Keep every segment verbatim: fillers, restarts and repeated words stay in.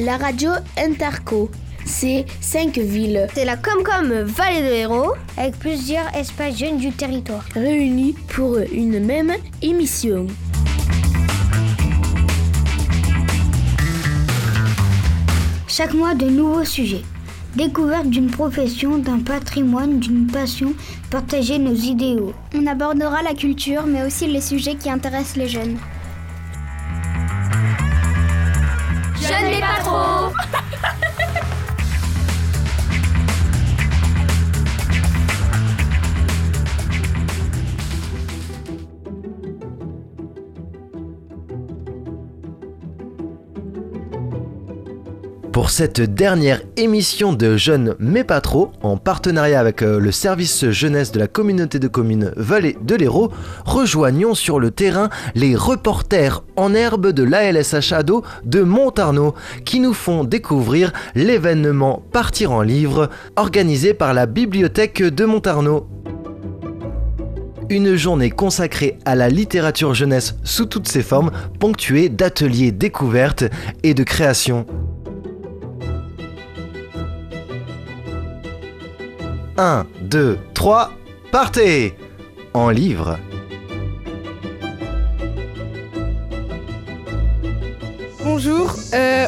la radio Interco. C'est cinq villes. C'est la Comcom Vallée de Hérault, avec plusieurs espaces jeunes du territoire, réunis pour une même émission. Chaque mois, de nouveaux sujets. Découverte d'une profession, d'un patrimoine, d'une passion, partager nos idéaux. On abordera la culture, mais aussi les sujets qui intéressent les jeunes. Je n'ai pas trop. Pour cette dernière émission de Jeunes mais pas trop, en partenariat avec le service jeunesse de la communauté de communes Vallée de l'Hérault, rejoignons sur le terrain les reporters en herbe de l'A L S H Ado de Montarnod qui nous font découvrir l'événement Partir en livre organisé par la bibliothèque de Montarnod. Une journée consacrée à la littérature jeunesse sous toutes ses formes, ponctuée d'ateliers découvertes et de création. un, deux, trois, partez! En livre. Bonjour, euh...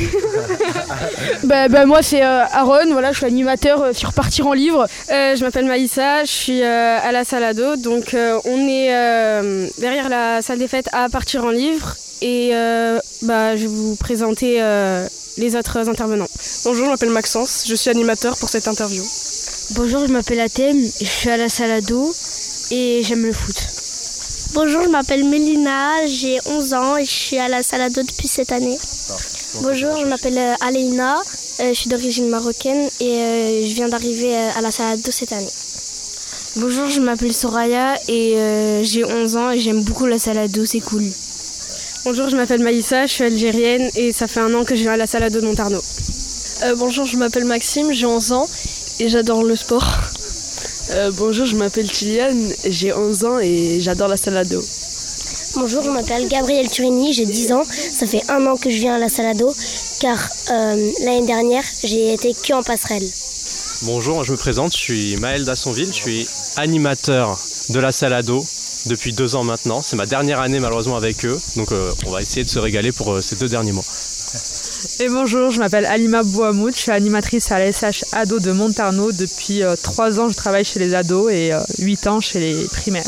bah, bah, moi c'est euh, Aaron, voilà, je suis animateur euh, sur Partir en livre. Euh, je m'appelle Maïssa, je suis euh, à la salle ado, donc euh, on est euh, derrière la salle des fêtes à Partir en livre et euh, bah, je vais vous présenter euh, les autres intervenants. Bonjour, je m'appelle Maxence, je suis animateur pour cette interview. Bonjour, je m'appelle Athème, je suis à la salle ado et j'aime le foot. Bonjour, je m'appelle Mélina, j'ai onze ans et je suis à la salle ado depuis cette année. Bonjour, je m'appelle Aleina, euh, je suis d'origine marocaine et euh, je viens d'arriver à la salle ado cette année. Bonjour, je m'appelle Soraya et euh, j'ai onze ans et j'aime beaucoup la salle ado, c'est cool. Bonjour, je m'appelle Maïssa, je suis algérienne et ça fait un an que je viens à la salle ado de Montarnod. Euh, bonjour, je m'appelle Maxime, j'ai onze ans et j'adore le sport. Euh, bonjour, je m'appelle Tiliane, j'ai onze ans et j'adore la salle ado. Bonjour, je m'appelle Gabrielle Turini, j'ai dix ans. Ça fait un an que je viens à la salle ado car euh, l'année dernière, j'ai été que en passerelle. Bonjour, je me présente, je suis Maël d'Assonville, je suis animateur de la salle ado depuis deux ans maintenant. C'est ma dernière année malheureusement avec eux, donc euh, on va essayer de se régaler pour euh, ces deux derniers mois. Et bonjour, je m'appelle Alima Bouhamoud, je suis animatrice à la S H Ado de Montarnod. Depuis euh, trois ans, je travaille chez les ados et euh, huit ans chez les primaires.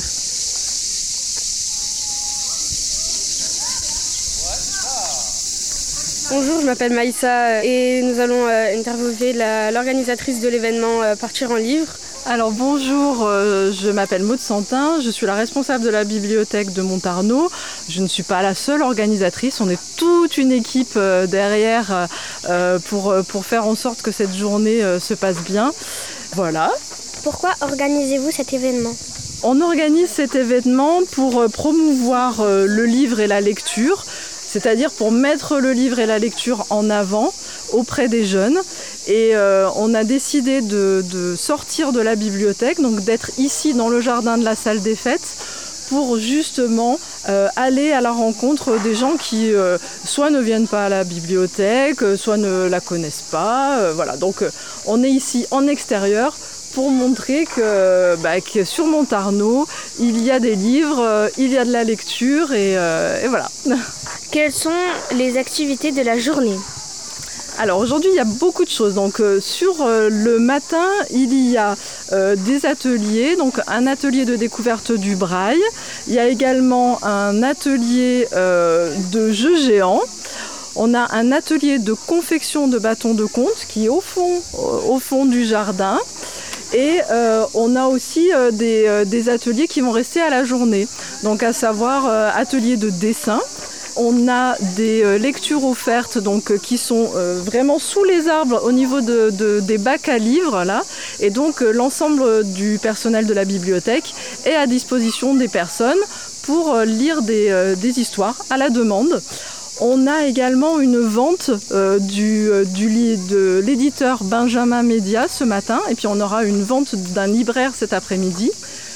Bonjour, je m'appelle Maïssa et nous allons euh, interviewer la, l'organisatrice de l'événement euh, Partir en livre. Alors bonjour, euh, je m'appelle Maud Santin, je suis la responsable de la bibliothèque de Montarnod. Je ne suis pas la seule organisatrice, on est toute une équipe euh, derrière euh, pour, pour faire en sorte que cette journée euh, se passe bien. Voilà. Pourquoi organisez-vous cet événement ? On organise cet événement pour promouvoir euh, le livre et la lecture, c'est-à-dire pour mettre le livre et la lecture en avant auprès des jeunes. Et euh, on a décidé de, de sortir de la bibliothèque, donc d'être ici dans le jardin de la salle des fêtes, pour justement euh, aller à la rencontre des gens qui euh, soit ne viennent pas à la bibliothèque, soit ne la connaissent pas. Euh, voilà. Donc euh, on est ici en extérieur pour montrer que, bah, que sur Montarnod, il y a des livres, euh, il y a de la lecture et, euh, et voilà. Quelles sont les activités de la journée ? Alors aujourd'hui, il y a beaucoup de choses. Donc euh, sur euh, le matin, il y a euh, des ateliers, donc un atelier de découverte du braille. Il y a également un atelier euh, de jeux géants. On a un atelier de confection de bâtons de conte qui est au fond, au fond du jardin. Et euh, on a aussi euh, des, euh, des ateliers qui vont rester à la journée. Donc à savoir euh, atelier de dessin. On a des euh, lectures offertes donc, euh, qui sont euh, vraiment sous les arbres au niveau de, de, des bacs à livres. Là. Et donc euh, l'ensemble du personnel de la bibliothèque est à disposition des personnes pour euh, lire des, euh, des histoires à la demande. On a également une vente euh, du, euh, du, de l'éditeur Benjamin Média ce matin. Et puis on aura une vente d'un libraire cet après-midi.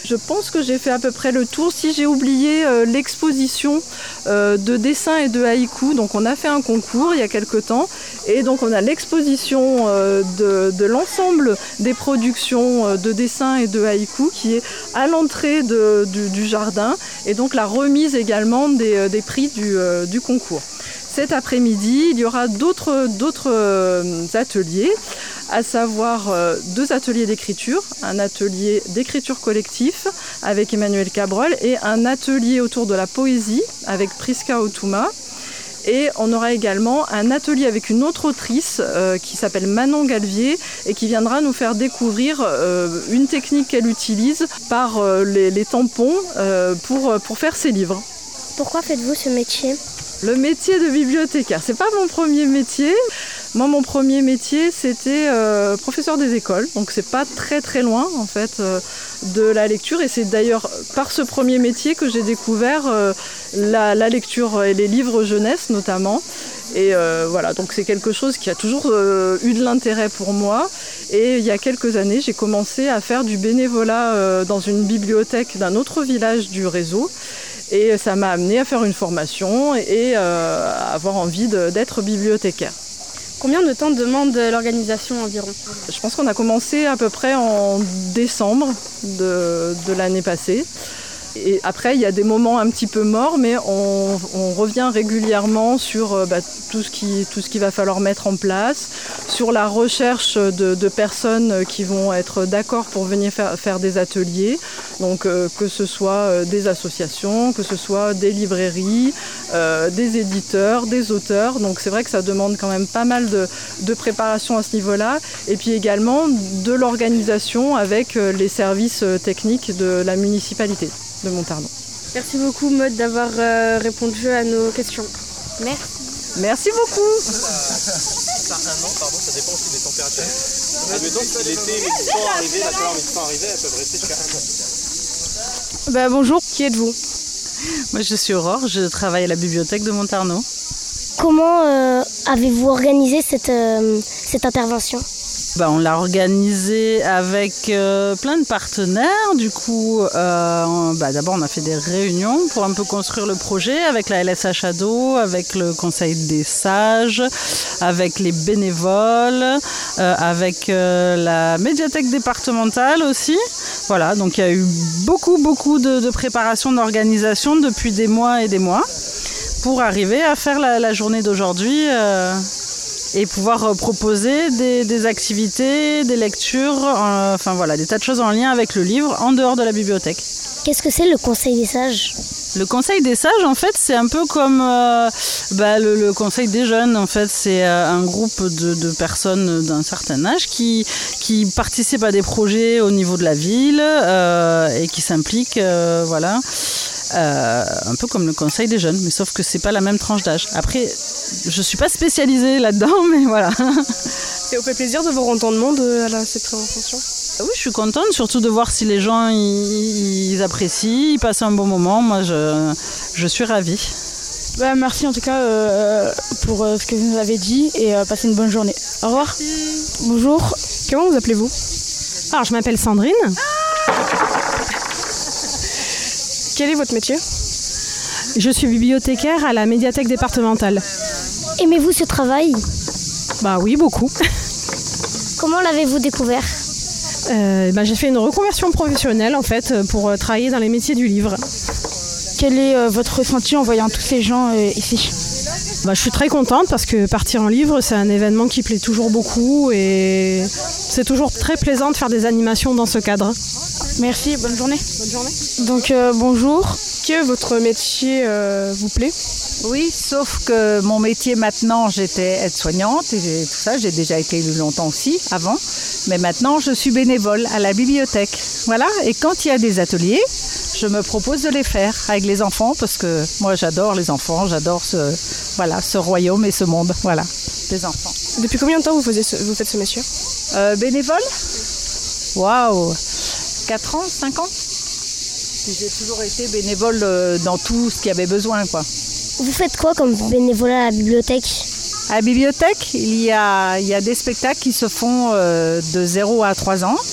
Je pense que j'ai fait à peu près le tour. Si j'ai oublié euh, l'exposition euh, de dessins et de haïkus, donc on a fait un concours il y a quelque temps, et donc on a l'exposition euh, de, de l'ensemble des productions euh, de dessins et de haïkus qui est à l'entrée de, du, du jardin, et donc la remise également des, des prix du, euh, du concours. Cet après-midi, il y aura d'autres, d'autres euh, ateliers, à savoir euh, deux ateliers d'écriture, un atelier d'écriture collectif avec Emmanuel Cabrol et un atelier autour de la poésie avec Priska Otuma. Et on aura également un atelier avec une autre autrice euh, qui s'appelle Manon Galvier et qui viendra nous faire découvrir euh, une technique qu'elle utilise par euh, les, les tampons euh, pour, pour faire ses livres. Pourquoi faites-vous ce métier ? Le métier de bibliothécaire, c'est pas mon premier métier. Moi, mon premier métier, c'était euh, professeur des écoles, donc c'est pas très très loin en fait euh, de la lecture. Et c'est d'ailleurs par ce premier métier que j'ai découvert euh, la, la lecture et les livres jeunesse notamment. Et euh, voilà, donc c'est quelque chose qui a toujours euh, eu de l'intérêt pour moi. Et il y a quelques années, j'ai commencé à faire du bénévolat euh, dans une bibliothèque d'un autre village du réseau. Et ça m'a amené à faire une formation et euh, à avoir envie de, d'être bibliothécaire. Combien de temps demande l'organisation environ ? Je pense qu'on a commencé à peu près en décembre de, de l'année passée. Et après, il y a des moments un petit peu morts, mais on, on revient régulièrement sur bah, tout ce qui, tout ce qu'il va falloir mettre en place, sur la recherche de, de personnes qui vont être d'accord pour venir faire, faire des ateliers, donc euh, que ce soit des associations, que ce soit des librairies, euh, des éditeurs, des auteurs. Donc c'est vrai que ça demande quand même pas mal de, de préparation à ce niveau-là, et puis également de l'organisation avec les services techniques de la municipalité de Montarnon. Merci beaucoup Maud d'avoir euh, répondu à nos questions. Merci. Merci beaucoup. Certainement, pardon, ça dépend aussi des températures. Admettons si l'été met du temps à arriver, la chaleur met du temps à arriver, elles peuvent rester jusqu'à un an. Bah, bonjour, qui êtes-vous ? Moi je suis Aurore, je travaille à la bibliothèque de Montarnon. Comment euh, avez-vous organisé cette, euh, cette intervention ? Bah, on l'a organisé avec euh, plein de partenaires. Du coup, euh, bah, d'abord, on a fait des réunions pour un peu construire le projet avec la L S H Ado, avec le Conseil des sages, avec les bénévoles, euh, avec euh, la médiathèque départementale aussi. Voilà, donc il y a eu beaucoup, beaucoup de, de préparation, d'organisation depuis des mois et des mois pour arriver à faire la, la journée d'aujourd'hui. Euh, et pouvoir proposer des, des activités, des lectures, euh, enfin voilà, des tas de choses en lien avec le livre en dehors de la bibliothèque. Qu'est-ce que c'est le Conseil des sages ? Le Conseil des sages, en fait, c'est un peu comme euh, bah, le, le Conseil des jeunes. En fait, c'est euh, un groupe de, de personnes d'un certain âge qui, qui participent à des projets au niveau de la ville euh, et qui s'impliquent, euh, voilà. Euh, un peu comme le Conseil des jeunes, mais sauf que c'est pas la même tranche d'âge. Après, je suis pas spécialisée là-dedans, mais voilà. Et vous fait plaisir de vous rendre dans le monde à la, cette présentation ? Oui, je suis contente, surtout de voir si les gens ils, ils apprécient, ils passent un bon moment. Moi, je, je suis ravie. Bah, merci en tout cas euh, pour euh, ce que vous nous avez dit et euh, passez une bonne journée. Au revoir. Merci. Bonjour, comment vous appelez-vous ? Alors, je m'appelle Sandrine. Quel est votre métier ? Je suis bibliothécaire à la médiathèque départementale. Aimez-vous ce travail ? Bah oui, beaucoup. Comment l'avez-vous découvert ? euh, bah, J'ai fait une reconversion professionnelle en fait pour euh, travailler dans les métiers du livre. Quel est euh, votre ressenti en voyant tous ces gens euh, ici ? Bah, je suis très contente parce que partir en livre, c'est un événement qui plaît toujours beaucoup et c'est toujours très plaisant de faire des animations dans ce cadre. Merci, bonne journée. Bonne journée. Donc euh, bonjour. Que votre métier euh, vous plaît ? Oui, sauf que mon métier maintenant, j'étais aide-soignante et tout ça, j'ai déjà été élu longtemps aussi, avant. Mais maintenant, je suis bénévole à la bibliothèque. Voilà, et quand il y a des ateliers, je me propose de les faire avec les enfants parce que moi, j'adore les enfants, j'adore ce, voilà, ce royaume et ce monde, voilà, les enfants. Depuis combien de temps vous, faisiez ce, vous faites ce métier ? euh, Bénévole ? Waouh, quatre ans, cinq ans ? Puis j'ai toujours été bénévole dans tout ce qu'il y avait besoin, quoi. Vous faites quoi comme bénévolat à la bibliothèque ? À la bibliothèque, il y a, il y a des spectacles qui se font euh, de zéro à trois ans,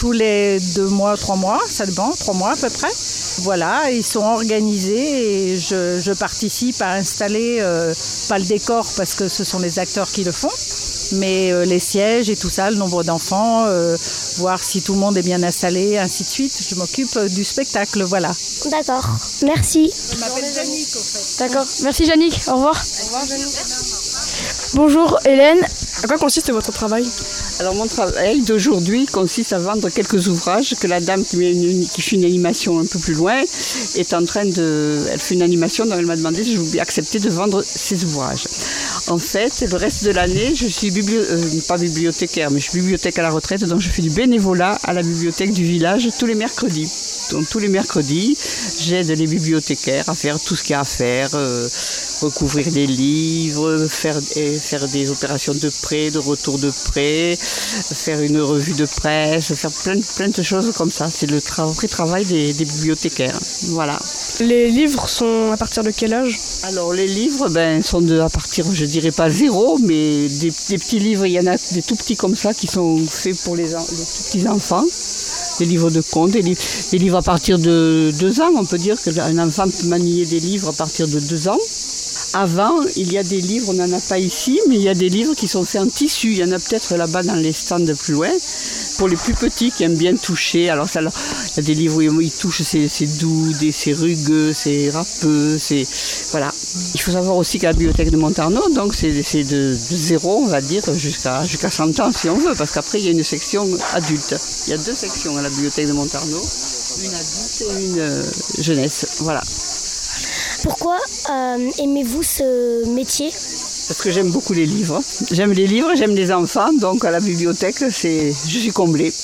tous les deux mois, trois mois, ça dépend, trois mois à peu près. Voilà, ils sont organisés et je, je participe à installer, euh, pas le décor parce que ce sont les acteurs qui le font, mais euh, les sièges et tout ça, le nombre d'enfants, euh, voir si tout le monde est bien installé, ainsi de suite. Je m'occupe euh, du spectacle, voilà. D'accord, merci. Je m'appelle Jannick, au fait. D'accord, merci Jannick, au revoir. Au revoir Jannick. Bonjour Hélène. À quoi consiste votre travail ? Alors mon travail d'aujourd'hui consiste à vendre quelques ouvrages que la dame qui, une, qui fait une animation un peu plus loin est en train de... Elle fait une animation dont elle m'a demandé si je voulais accepter de vendre ses ouvrages. En fait, le reste de l'année, je suis bibli... euh, pas bibliothécaire, mais je suis bibliothèque à la retraite, donc je fais du bénévolat à la bibliothèque du village tous les mercredis. Donc tous les mercredis, j'aide les bibliothécaires à faire tout ce qu'il y a à faire, euh, recouvrir des livres, faire, faire des opérations de prêt, de retour de prêt, faire une revue de presse, faire plein, plein de choses comme ça. C'est le tra- vrai travail des, des bibliothécaires. Voilà. Les livres sont à partir de quel âge ? Alors les livres ben, sont de, à partir, je dirais pas zéro, mais des, des petits livres, il y en a des tout petits comme ça qui sont faits pour les, les tout petits enfants. Des livres de contes, des, li- des livres à partir de deux ans. On peut dire qu'un enfant peut manier des livres à partir de deux ans. Avant, il y a des livres, on n'en a pas ici, mais il y a des livres qui sont faits en tissu. Il y en a peut-être là-bas dans les stands de plus loin. Pour les plus petits qui aiment bien toucher, alors ça, il y a des livres où ils touchent, c'est, c'est doux, c'est rugueux, c'est râpeux, c'est... Voilà. Il faut savoir aussi qu'à la bibliothèque de Montarnot, donc c'est, c'est de, de zéro, on va dire, jusqu'à, jusqu'à cent ans si on veut, parce qu'après il y a une section adulte. Il y a deux sections à la bibliothèque de Montarnot, une adulte et une euh, jeunesse. Voilà. Pourquoi euh, aimez-vous ce métier ? Parce que j'aime beaucoup les livres. J'aime les livres, j'aime les enfants, donc à la bibliothèque, c'est... je suis comblée.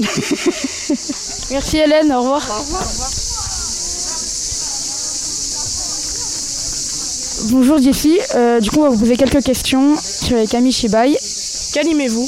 Merci Hélène, au revoir. Au revoir. Bonjour Jessie, euh, du coup on va vous poser quelques questions sur les kamishibai. Qu'animez-vous ?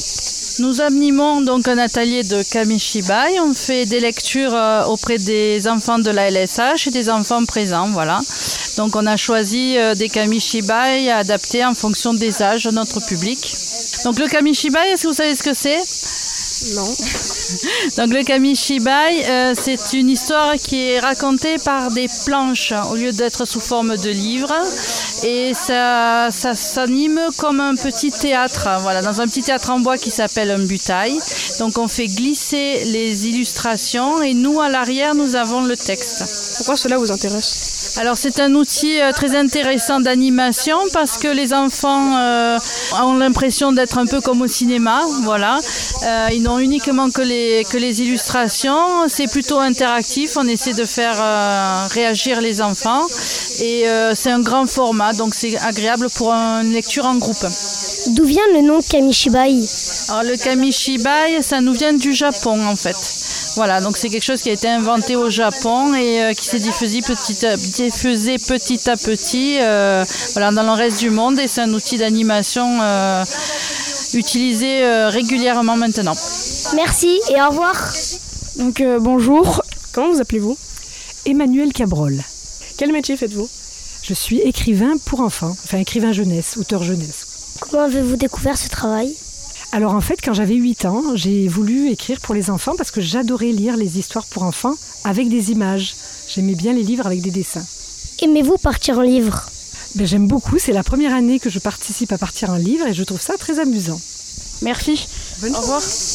Nous animons donc un atelier de kamishibai. On fait des lectures auprès des enfants de la L S H et des enfants présents, voilà. Donc on a choisi des kamishibai adaptés en fonction des âges de notre public. Donc le kamishibai, est-ce que vous savez ce que c'est ? Non. Donc le kamishibai, euh, c'est une histoire qui est racontée par des planches au lieu d'être sous forme de livre. Et ça, ça s'anime comme un petit théâtre, voilà, dans un petit théâtre en bois qui s'appelle un butai. Donc on fait glisser les illustrations et nous à l'arrière nous avons le texte. Pourquoi cela vous intéresse ? Alors c'est un outil très intéressant d'animation parce que les enfants euh, ont l'impression d'être un peu comme au cinéma, voilà. Euh, ils n'ont uniquement que les, que les illustrations, c'est plutôt interactif, on essaie de faire euh, réagir les enfants et euh, c'est un grand format, donc c'est agréable pour une lecture en groupe. D'où vient le nom Kamishibai ? Alors le kamishibai, ça nous vient du Japon en fait. Voilà, donc c'est quelque chose qui a été inventé au Japon et euh, qui s'est diffusé petit à, diffusé petit, à petit euh, voilà, dans le reste du monde et c'est un outil d'animation euh, utilisé euh, régulièrement maintenant. Merci et au revoir. Donc euh, bonjour, comment vous appelez-vous ? Emmanuel Cabrol. Quel métier faites-vous ? Je suis écrivain pour enfants, enfin écrivain jeunesse, auteur jeunesse. Comment avez-vous découvert ce travail ? Alors en fait, quand j'avais huit ans, j'ai voulu écrire pour les enfants parce que j'adorais lire les histoires pour enfants avec des images. J'aimais bien les livres avec des dessins. Aimez-vous partir en livre ? Ben, j'aime beaucoup, c'est la première année que je participe à partir en livre et je trouve ça très amusant. Merci. Bonne Au revoir.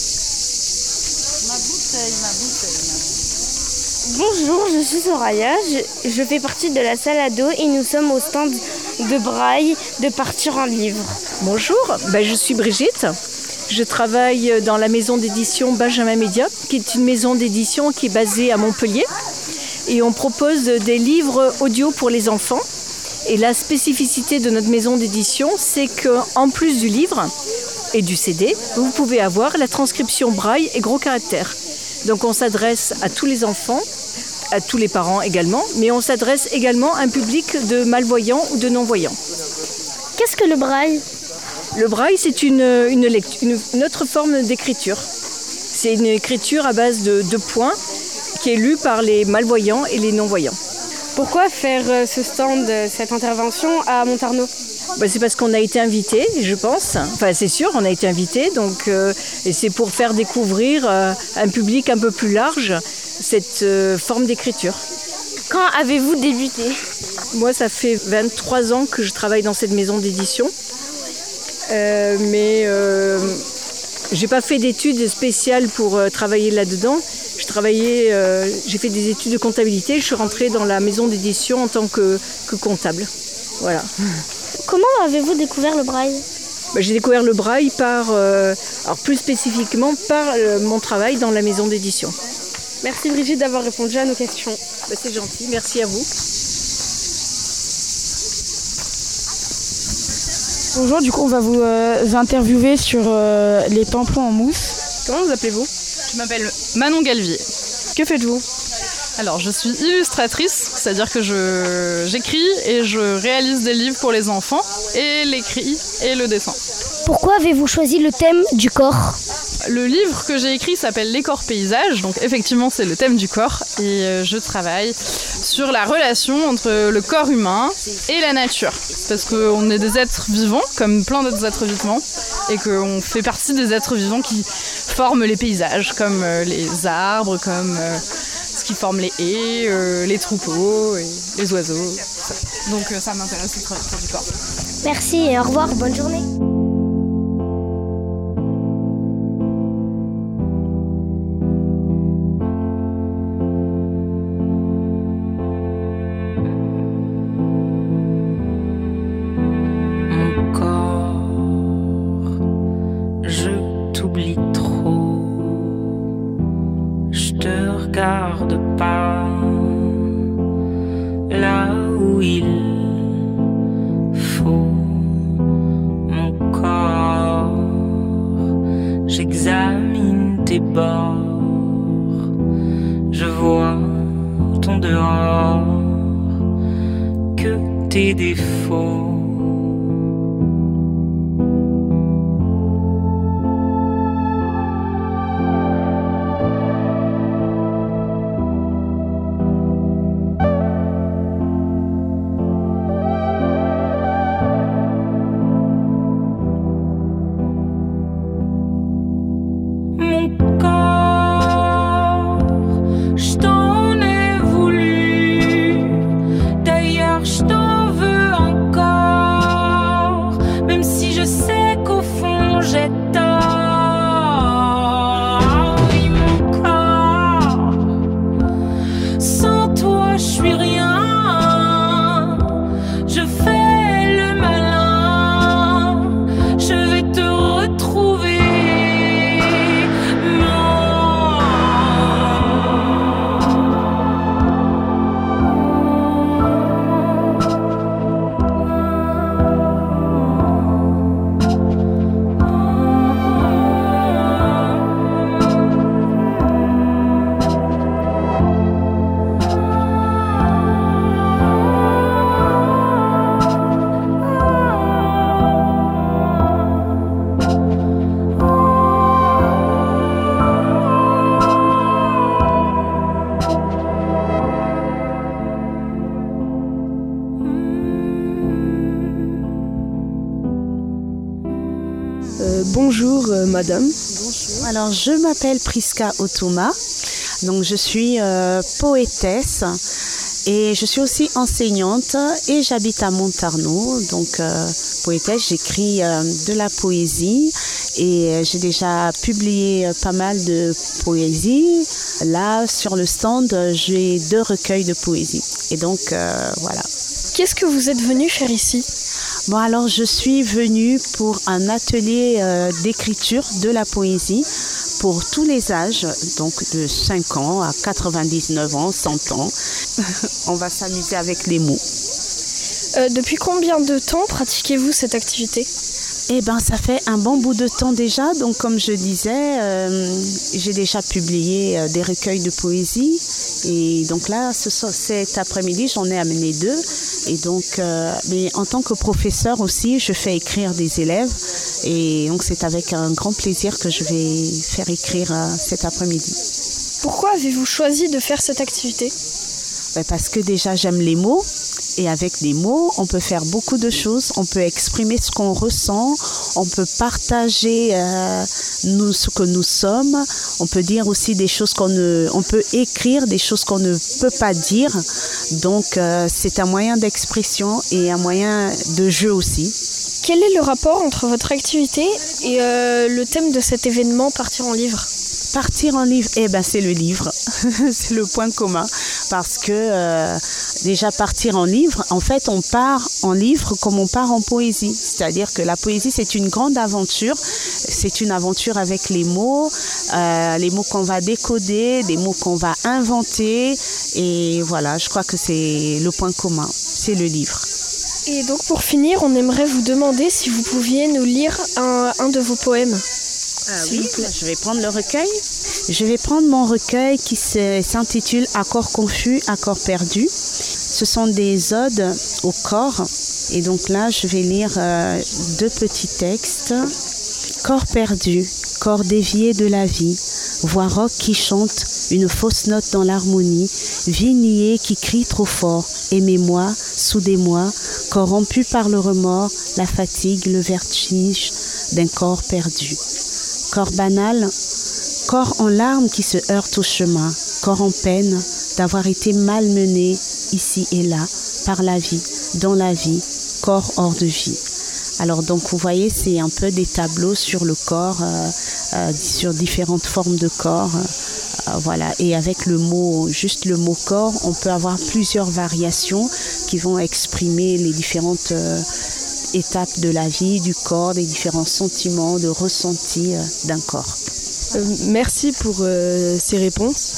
Ma bouteille, ma bouteille. Bonjour, je suis Soraya, je, je fais partie de la salle ado et nous sommes au stand de Braille de Partir en livre. Bonjour, ben, je suis Brigitte. Je travaille dans la maison d'édition Benjamin Média, qui est une maison d'édition qui est basée à Montpellier. Et on propose des livres audio pour les enfants. Et la spécificité de notre maison d'édition, c'est qu'en plus du livre et du C D, vous pouvez avoir la transcription Braille et gros caractères. Donc on s'adresse à tous les enfants, à tous les parents également, mais on s'adresse également à un public de malvoyants ou de non-voyants. Qu'est-ce que le Braille ? Le Braille, c'est une, une, lect- une, une autre forme d'écriture. C'est une écriture à base de, de points qui est lue par les malvoyants et les non-voyants. Pourquoi faire ce stand, cette intervention à Montarnot ? bah, c'est parce qu'on a été invité, je pense. Enfin, c'est sûr, on a été invité. Donc, euh, et c'est pour faire découvrir euh, à un public un peu plus large cette euh, forme d'écriture. Quand avez-vous débuté ? Moi, ça fait vingt-trois ans que je travaille dans cette maison d'édition. Euh, mais euh, j'ai pas fait d'études spéciales pour euh, travailler là-dedans. Je travaillais, euh, j'ai fait des études de comptabilité. Je suis rentrée dans la maison d'édition en tant que, que comptable. Voilà. Comment avez-vous découvert le braille ? Ben, j'ai découvert le braille par, euh, alors plus spécifiquement par euh, mon travail dans la maison d'édition. Merci Brigitte d'avoir répondu à nos questions. Ben, c'est gentil, merci à vous. Bonjour, du coup on va vous euh, interviewer sur euh, les pamplemons en mousse. Comment vous appelez-vous ? Je m'appelle Manon Galvier. Que faites-vous ? Alors je suis illustratrice, c'est-à-dire que je, j'écris et je réalise des livres pour les enfants, et l'écrit et le dessin. Pourquoi avez-vous choisi le thème du corps ? Le livre que j'ai écrit s'appelle Les corps paysages, donc effectivement c'est le thème du corps, et je travaille sur la relation entre le corps humain et la nature. Parce qu'on est des êtres vivants, comme plein d'autres êtres vivants, et qu'on fait partie des êtres vivants qui forment les paysages, comme les arbres, comme ce qui forme les haies, les troupeaux, et les oiseaux. Donc ça m'intéresse le travail du corps. Merci et au revoir, bonne journée. J'examine tes bords, je vois ton dehors, que tes défauts. Bonjour euh, madame. Bonjour. Alors je m'appelle Priska Otoma, donc je suis euh, poétesse et je suis aussi enseignante et j'habite à Montarno. Donc euh, poétesse, j'écris euh, de la poésie et euh, j'ai déjà publié euh, pas mal de poésie. Là sur le stand, j'ai deux recueils de poésie et donc euh, voilà. Qu'est-ce que vous êtes venu faire ici ? Bon, alors je suis venue pour un atelier euh, d'écriture de la poésie pour tous les âges, donc de cinq ans à quatre-vingt-dix-neuf ans, cent ans. On va s'amuser avec les mots. Euh, depuis combien de temps pratiquez-vous cette activité ? Eh bien, ça fait un bon bout de temps déjà. Donc, comme je disais, euh, j'ai déjà publié euh, des recueils de poésie. Et donc là, ce, cet après-midi, j'en ai amené deux. Et donc, euh, mais en tant que professeur aussi, je fais écrire des élèves. Et donc, c'est avec un grand plaisir que je vais faire écrire euh, cet après-midi. Pourquoi avez-vous choisi de faire cette activité ? Ben parce que déjà, j'aime les mots. Et avec les mots, on peut faire beaucoup de choses. On peut exprimer ce qu'on ressent. On peut partager euh, nous, ce que nous sommes. On peut dire aussi des choses qu'on ne... On peut écrire des choses qu'on ne peut pas dire. Donc, euh, c'est un moyen d'expression et un moyen de jeu aussi. Quel est le rapport entre votre activité et euh, le thème de cet événement Partir en livre ? Partir en livre, eh ben c'est le livre, c'est le point commun, parce que euh, déjà partir en livre, en fait on part en livre comme on part en poésie, c'est-à-dire que la poésie c'est une grande aventure, c'est une aventure avec les mots, euh, les mots qu'on va décoder, des mots qu'on va inventer, et voilà, je crois que c'est le point commun, c'est le livre. Et donc pour finir, on aimerait vous demander si vous pouviez nous lire un, un de vos poèmes. Ah oui, je vais prendre le recueil. Je vais prendre mon recueil qui s'intitule « Accords confus, accords perdus ». Ce sont des odes au corps. Et donc là, je vais lire euh, deux petits textes. « Corps perdu, corps dévié de la vie, voix rauque qui chante une fausse note dans l'harmonie, vie niée qui crie trop fort, aimez-moi, soudez-moi, corps rompu par le remords, la fatigue, le vertige d'un corps perdu. » Corps banal, corps en larmes qui se heurte au chemin, corps en peine d'avoir été malmené ici et là, par la vie, dans la vie, corps hors de vie. Alors donc vous voyez, c'est un peu des tableaux sur le corps, euh, euh, sur différentes formes de corps. Euh, voilà. Et avec le mot, juste le mot corps, on peut avoir plusieurs variations qui vont exprimer les différentes euh, étapes de la vie, du corps, des différents sentiments, de ressentis euh, d'un corps. Euh, merci pour euh, ces réponses.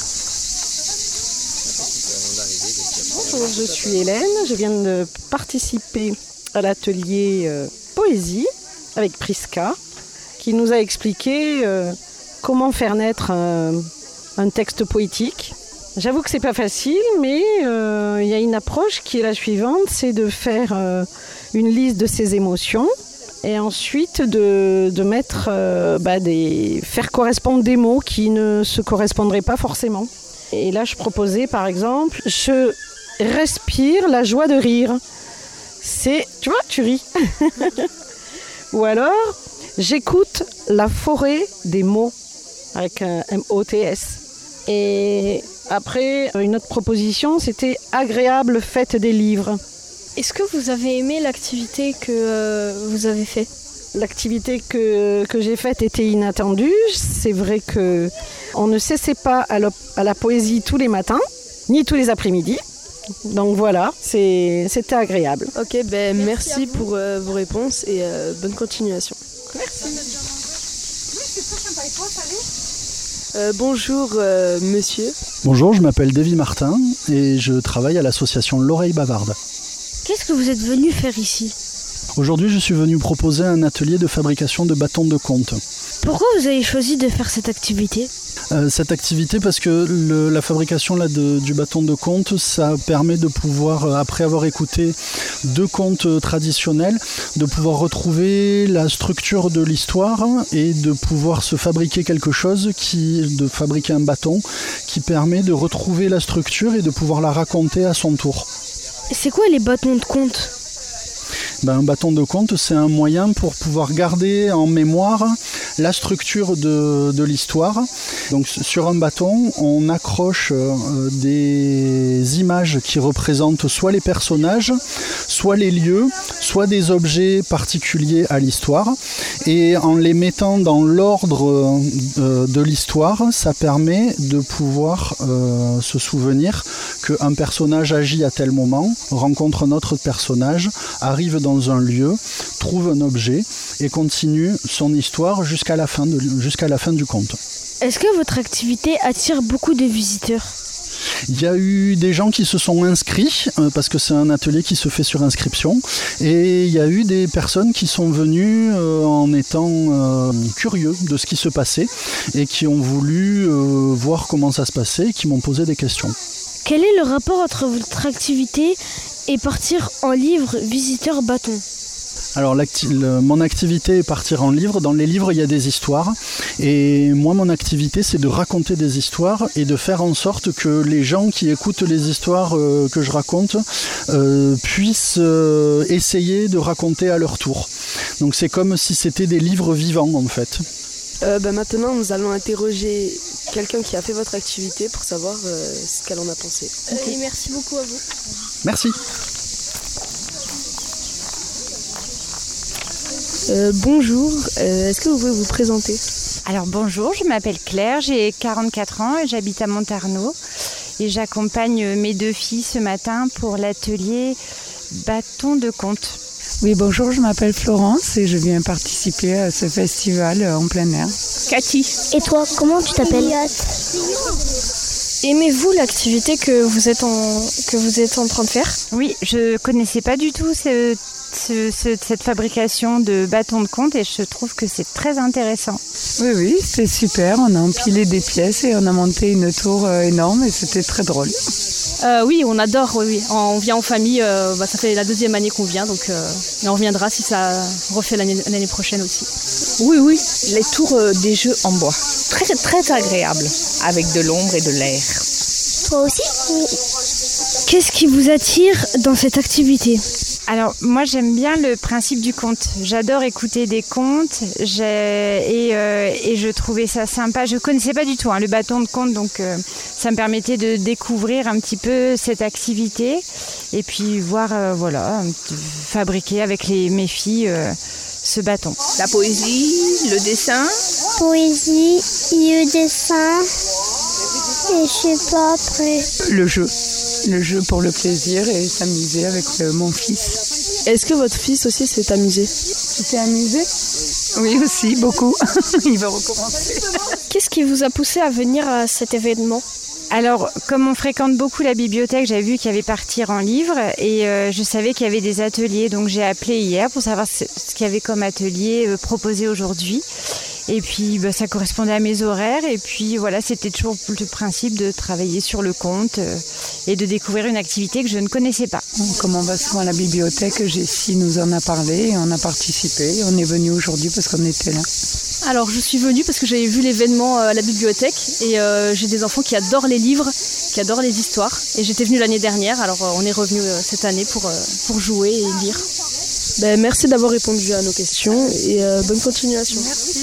Bonjour, je suis Hélène, je viens de participer à l'atelier euh, poésie avec Priska, qui nous a expliqué euh, comment faire naître un, un texte poétique. J'avoue que c'est pas facile, mais il euh, y a une approche qui est la suivante, c'est de faire euh, une liste de ses émotions et ensuite de, de mettre, euh, bah, des, faire correspondre des mots qui ne se correspondraient pas forcément. Et là, je proposais par exemple, je respire la joie de rire. C'est, tu vois, tu ris. Ou alors, j'écoute la forêt des mots avec un M O T S. Et après, une autre proposition, c'était agréable fête des livres. Est-ce que vous avez aimé l'activité que euh, vous avez faite ? L'activité que, que j'ai faite était inattendue. C'est vrai qu'on ne cessait pas à la, à la poésie tous les matins, ni tous les après-midi. Donc voilà, c'est, c'était agréable. Ok, ben merci, merci pour euh, vos réponses et euh, bonne continuation. Merci. Euh, bonjour euh, monsieur. Bonjour, je m'appelle Davy Martin et je travaille à l'association L'Oreille Bavarde. Qu'est-ce que vous êtes venu faire ici ? Aujourd'hui, je suis venu proposer un atelier de fabrication de bâtons de conte. Pourquoi vous avez choisi de faire cette activité ? euh, Cette activité parce que le, la fabrication là, de, du bâton de conte, ça permet de pouvoir, après avoir écouté deux contes traditionnels, de pouvoir retrouver la structure de l'histoire et de pouvoir se fabriquer quelque chose, qui, de fabriquer un bâton qui permet de retrouver la structure et de pouvoir la raconter à son tour. C'est quoi les bâtons de conte ? Ben, un bâton de conte, c'est un moyen pour pouvoir garder en mémoire la structure de, de l'histoire. Donc sur un bâton, on accroche euh, des images qui représentent soit les personnages, soit les lieux, soit des objets particuliers à l'histoire. Et en les mettant dans l'ordre euh, de l'histoire, ça permet de pouvoir euh, se souvenir qu'un personnage agit à tel moment, rencontre un autre personnage, arrive dans un lieu, trouve un objet et continue son histoire jusqu'à la fin de, jusqu'à la fin du conte. Est-ce que votre activité attire beaucoup de visiteurs ? Il y a eu des gens qui se sont inscrits, euh, parce que c'est un atelier qui se fait sur inscription, et il y a eu des personnes qui sont venues euh, en étant euh, curieux de ce qui se passait, et qui ont voulu euh, voir comment ça se passait, et qui m'ont posé des questions. Quel est le rapport entre votre activité et partir en livre visiteur bâton ? Alors l'acti- le, mon activité est partir en livre. Dans les livres, il y a des histoires. Et moi, mon activité, c'est de raconter des histoires et de faire en sorte que les gens qui écoutent les histoires euh, que je raconte euh, puissent euh, essayer de raconter à leur tour. Donc c'est comme si c'était des livres vivants en fait. Euh, bah maintenant, nous allons interroger quelqu'un qui a fait votre activité pour savoir euh, ce qu'elle en a pensé. Okay. Et merci beaucoup à vous. Merci. Euh, bonjour, euh, est-ce que vous pouvez vous présenter ? Alors bonjour, je m'appelle Claire, j'ai quarante-quatre ans et j'habite à Montarnot et j'accompagne mes deux filles ce matin pour l'atelier bâton de conte. Oui, bonjour, je m'appelle Florence et je viens participer à ce festival en plein air. Cathy. Et toi, comment tu t'appelles ? Aimez-vous l'activité que vous êtes en, que vous êtes en train de faire ? Oui, je connaissais pas du tout ce, ce, ce, cette fabrication de bâtons de conte et je trouve que c'est très intéressant. Oui, oui, c'était super. On a empilé des pièces et on a monté une tour énorme et c'était très drôle. Euh, oui, on adore, oui, oui. On vient en famille, euh, bah, ça fait la deuxième année qu'on vient, donc euh, et on reviendra si ça refait l'année, l'année prochaine aussi. Oui, oui, les tours euh, des jeux en bois, très très agréable, avec de l'ombre et de l'air. Toi aussi ? Oui. Qu'est-ce qui vous attire dans cette activité ? Alors moi j'aime bien le principe du conte. J'adore écouter des contes j'ai, et, euh, et je trouvais ça sympa. Je ne connaissais pas du tout hein, le bâton de conte, donc euh, ça me permettait de découvrir un petit peu cette activité et puis voir, euh, voilà, fabriquer avec les, mes filles euh, ce bâton. La poésie, le dessin. Poésie, le dessin, et je sais pas après. Le jeu. Le jeu pour le plaisir et s'amuser avec euh, mon fils. Est-ce que votre fils aussi s'est amusé ? Tu t'es amusé ? Oui aussi, beaucoup. Il va recommencer. Qu'est-ce qui vous a poussé à venir à cet événement ? Alors, comme on fréquente beaucoup la bibliothèque, j'avais vu qu'il y avait Partir en livre et euh, je savais qu'il y avait des ateliers. Donc j'ai appelé hier pour savoir ce, ce qu'il y avait comme atelier euh, proposé aujourd'hui. Et puis bah, ça correspondait à mes horaires et puis voilà, c'était toujours le principe de travailler sur le conte euh, et de découvrir une activité que je ne connaissais pas. Comme on va souvent à la bibliothèque, Jessie nous en a parlé et on a participé. On est venu aujourd'hui parce qu'on était là. Alors je suis venue parce que j'avais vu l'événement à la bibliothèque et euh, j'ai des enfants qui adorent les livres, qui adorent les histoires et j'étais venue l'année dernière, alors euh, on est revenu euh, cette année pour, euh, pour jouer et lire. Ben, merci d'avoir répondu à nos questions et euh, bonne continuation. Merci.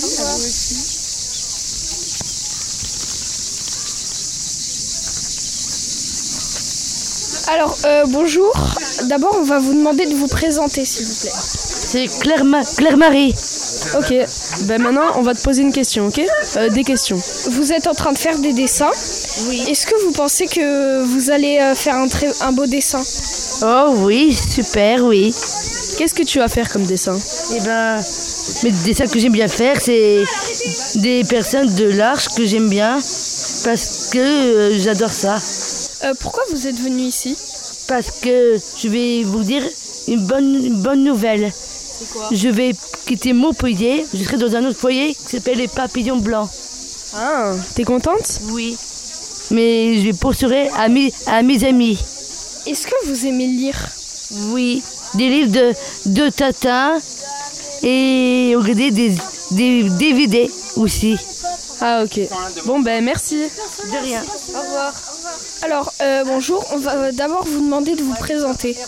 Alors, euh, bonjour. D'abord, on va vous demander de vous présenter, s'il vous plaît. C'est Claire, Ma- Claire Marie. Ok, ben maintenant, on va te poser une question, ok ? euh, Des questions. Vous êtes en train de faire des dessins. Oui. Est-ce que vous pensez que vous allez euh, faire un, très, un beau dessin ? Oh oui, super, oui. Qu'est-ce que tu vas faire comme dessin ? Eh ben, mes dessins que j'aime bien faire, c'est des personnes de l'Arche que j'aime bien parce que euh, j'adore ça. Euh, pourquoi vous êtes venu ici ? Parce que je vais vous dire une bonne, une bonne nouvelle. C'est quoi ? Je vais quitter mon foyer, je serai dans un autre foyer qui s'appelle les Papillons Blancs. Ah, t'es contente ? Oui. Mais je poursuivrai à mes, à mes amis. Est-ce que vous aimez lire ? Oui. Des livres de, de Tata et regarder des, des D V D aussi. Ah ok. Bon ben merci. De rien. Au revoir. Alors euh, bonjour, on va d'abord vous demander de vous présenter.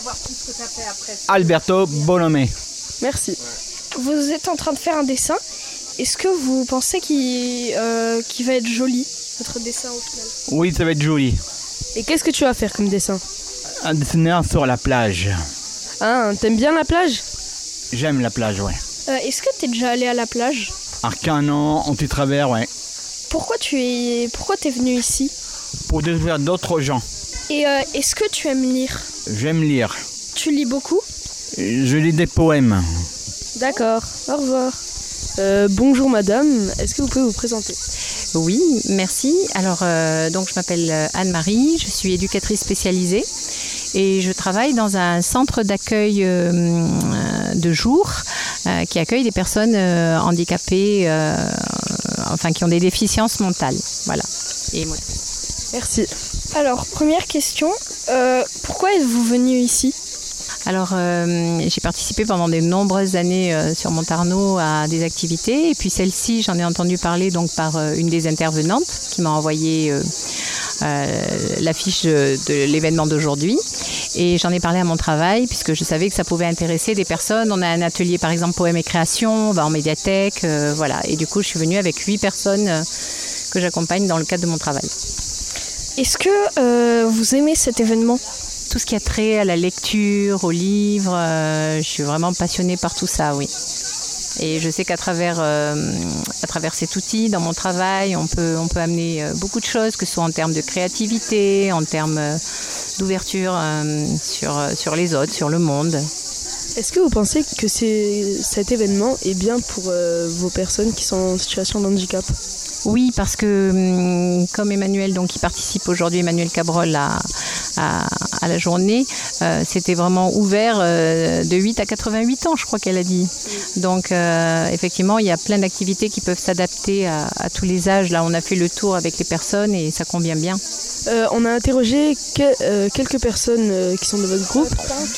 Alberto Bonomé. Merci. Vous êtes en train de faire un dessin. Est-ce que vous pensez qu'il, euh, qu'il va être joli, votre dessin au final ? Oui, ça va être joli. Et qu'est-ce que tu vas faire comme dessin ? Un dessinateur sur la plage. Ah, t'aimes bien la plage ? J'aime la plage, ouais. Euh, est-ce que t'es déjà allé à la plage ? Arcanon, Anti-Travers, ouais. Pourquoi tu es, pourquoi t'es venu ici ? Pour découvrir d'autres gens. Et euh, est-ce que tu aimes lire ? J'aime lire. Tu lis beaucoup ? Je lis des poèmes. D'accord, au revoir. Euh, bonjour madame, est-ce que vous pouvez vous présenter ? Oui, merci. Alors, euh, donc je m'appelle Anne-Marie, je suis éducatrice spécialisée et je travaille dans un centre d'accueil euh, de jour euh, qui accueille des personnes euh, handicapées, euh, enfin qui ont des déficiences mentales. Voilà. Et moi. Merci. Alors, première question, euh, pourquoi êtes-vous venu ici ? Alors, euh, j'ai participé pendant de nombreuses années euh, sur Montarnot à des activités. Et puis celle-ci, j'en ai entendu parler donc par euh, une des intervenantes qui m'a envoyé euh, euh, l'affiche de, de l'événement d'aujourd'hui. Et j'en ai parlé à mon travail puisque je savais que ça pouvait intéresser des personnes. On a un atelier par exemple poème et création, on va en médiathèque, euh, voilà. Et du coup, je suis venue avec huit personnes euh, que j'accompagne dans le cadre de mon travail. Est-ce que euh, vous aimez cet événement ? Tout ce qui a trait à la lecture, aux livres, euh, je suis vraiment passionnée par tout ça, oui. Et je sais qu'à travers, euh, à travers cet outil, dans mon travail, on peut, on peut amener beaucoup de choses, que ce soit en termes de créativité, en termes d'ouverture euh, sur, sur les autres, sur le monde. Est-ce que vous pensez que c'est, cet événement est bien pour euh, vos personnes qui sont en situation de handicap ? Oui, parce que comme Emmanuel, donc, qui participe aujourd'hui, Emmanuel Cabrol, à, à, à la journée, euh, c'était vraiment ouvert euh, de huit à quatre-vingt-huit ans, je crois qu'elle a dit. Donc euh, effectivement, il y a plein d'activités qui peuvent s'adapter à, à tous les âges. Là, on a fait le tour avec les personnes et ça convient bien. Euh, on a interrogé que, euh, quelques personnes euh, qui sont de votre groupe.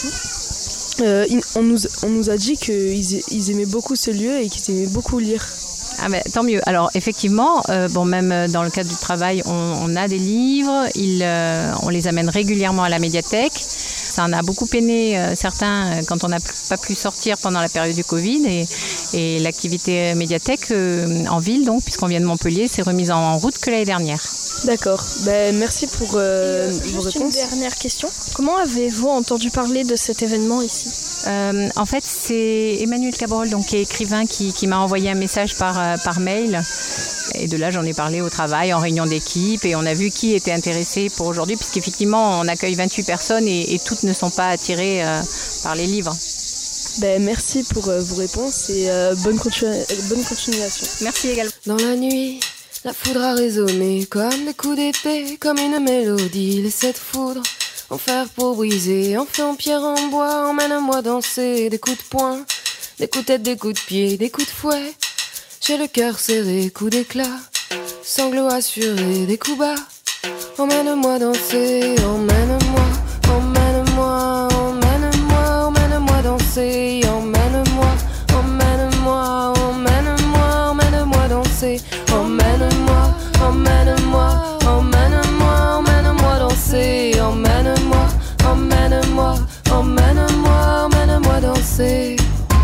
Euh, on, nous, on nous a dit qu'ils ils aimaient beaucoup ce lieu et qu'ils aimaient beaucoup lire. Ah ben, tant mieux. Alors effectivement, euh, bon, même dans le cadre du travail, on, on a des livres, ils, euh, on les amène régulièrement à la médiathèque. Ça en a beaucoup peiné euh, certains quand on n'a pas pu sortir pendant la période du Covid. Et, et l'activité médiathèque euh, en ville, donc, puisqu'on vient de Montpellier, s'est remise en route que l'année dernière. D'accord. Ben, merci pour euh, euh, vos juste réponses. Une dernière question. Comment avez-vous entendu parler de cet événement ici ? Euh, en fait, c'est Emmanuel Cabrol, donc, qui est écrivain, qui, qui m'a envoyé un message par, euh, par mail. Et de là, j'en ai parlé au travail, en réunion d'équipe. Et on a vu qui était intéressé pour aujourd'hui, puisqu'effectivement, on accueille vingt-huit personnes et, et toutes ne sont pas attirées euh, par les livres. Ben, merci pour euh, vos réponses et euh, bonne, continu- bonne continuation. Merci également. Dans la nuit, la foudre a résonné comme des coups d'épée, comme une mélodie. Les sept foudres en fer pour briser, en feu, en pierre, en bois. Emmène-moi danser, des coups de poing, des coups de tête, des coups de pied, des coups de fouet. J'ai le cœur serré, coup d'éclat, sanglots assurés, des coups bas. Emmène-moi danser, emmène-moi, emmène-moi, emmène-moi, emmène-moi danser, emmène-moi, emmène-moi, emmène-moi, emmène-moi danser, emmène-moi, emmène-moi, emmène-moi, emmène-moi danser, emmène-moi, emmène-moi, emmène-moi, emmène-moi danser.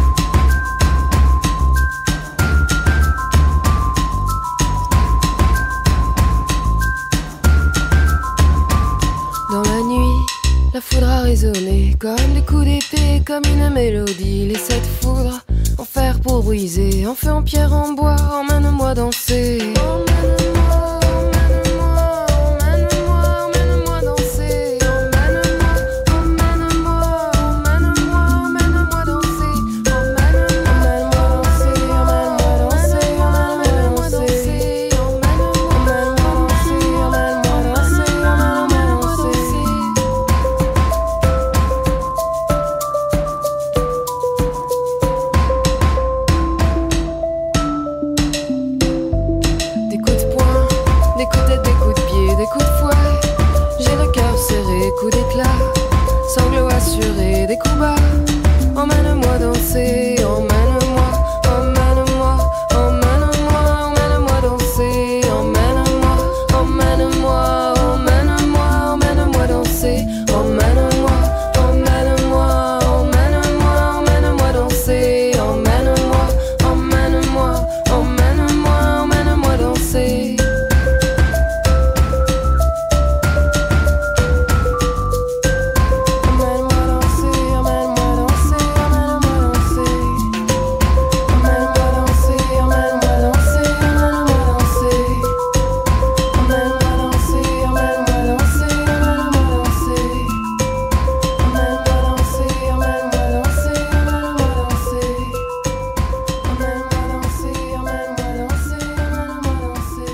Dans la nuit, la foudre a résonné comme des coups d'épée, comme une mélodie. Les sept foudres en fer pour briser, en feu, en pierre, en bois. Emmène-moi danser. Emmène-moi, emmène-moi, emmène-moi, emmène-moi danser. Emmène-moi, emmène-moi, emmène-moi, emmène-moi danser. Emmène-moi danser, emmène-moi danser, emmène-moi danser. Emmène-moi danser, emmène-moi danser, emmène-moi danser. Des coups de poing, des coups de tête, des coups de pied, des coups de fouet. J'ai le cœur serré, coup d'éclat, sanglots assurés, des coups bas. Emmène-moi danser, emmène-moi, emmène-moi, emmène-moi, emmène-moi danser, emmène-moi, emmène-moi, emmène-moi, emmène-moi danser, emmène-moi, emmène-moi, emmène-moi, emmène-moi danser, emmène-moi, emmène-moi, emmène-moi, emmène-moi danser. Emmène-moi danser, emmène-moi danser, emmène-moi danser. Emmène-moi danser, emmène-moi danser, emmène-moi danser. Emmène-moi danser, emmène-moi danser, emmène-moi danser. Emmène-moi danser, emmène-moi danser, emmène-moi danser. Emmène-moi danser, emmène-moi danser, emmène-moi danser.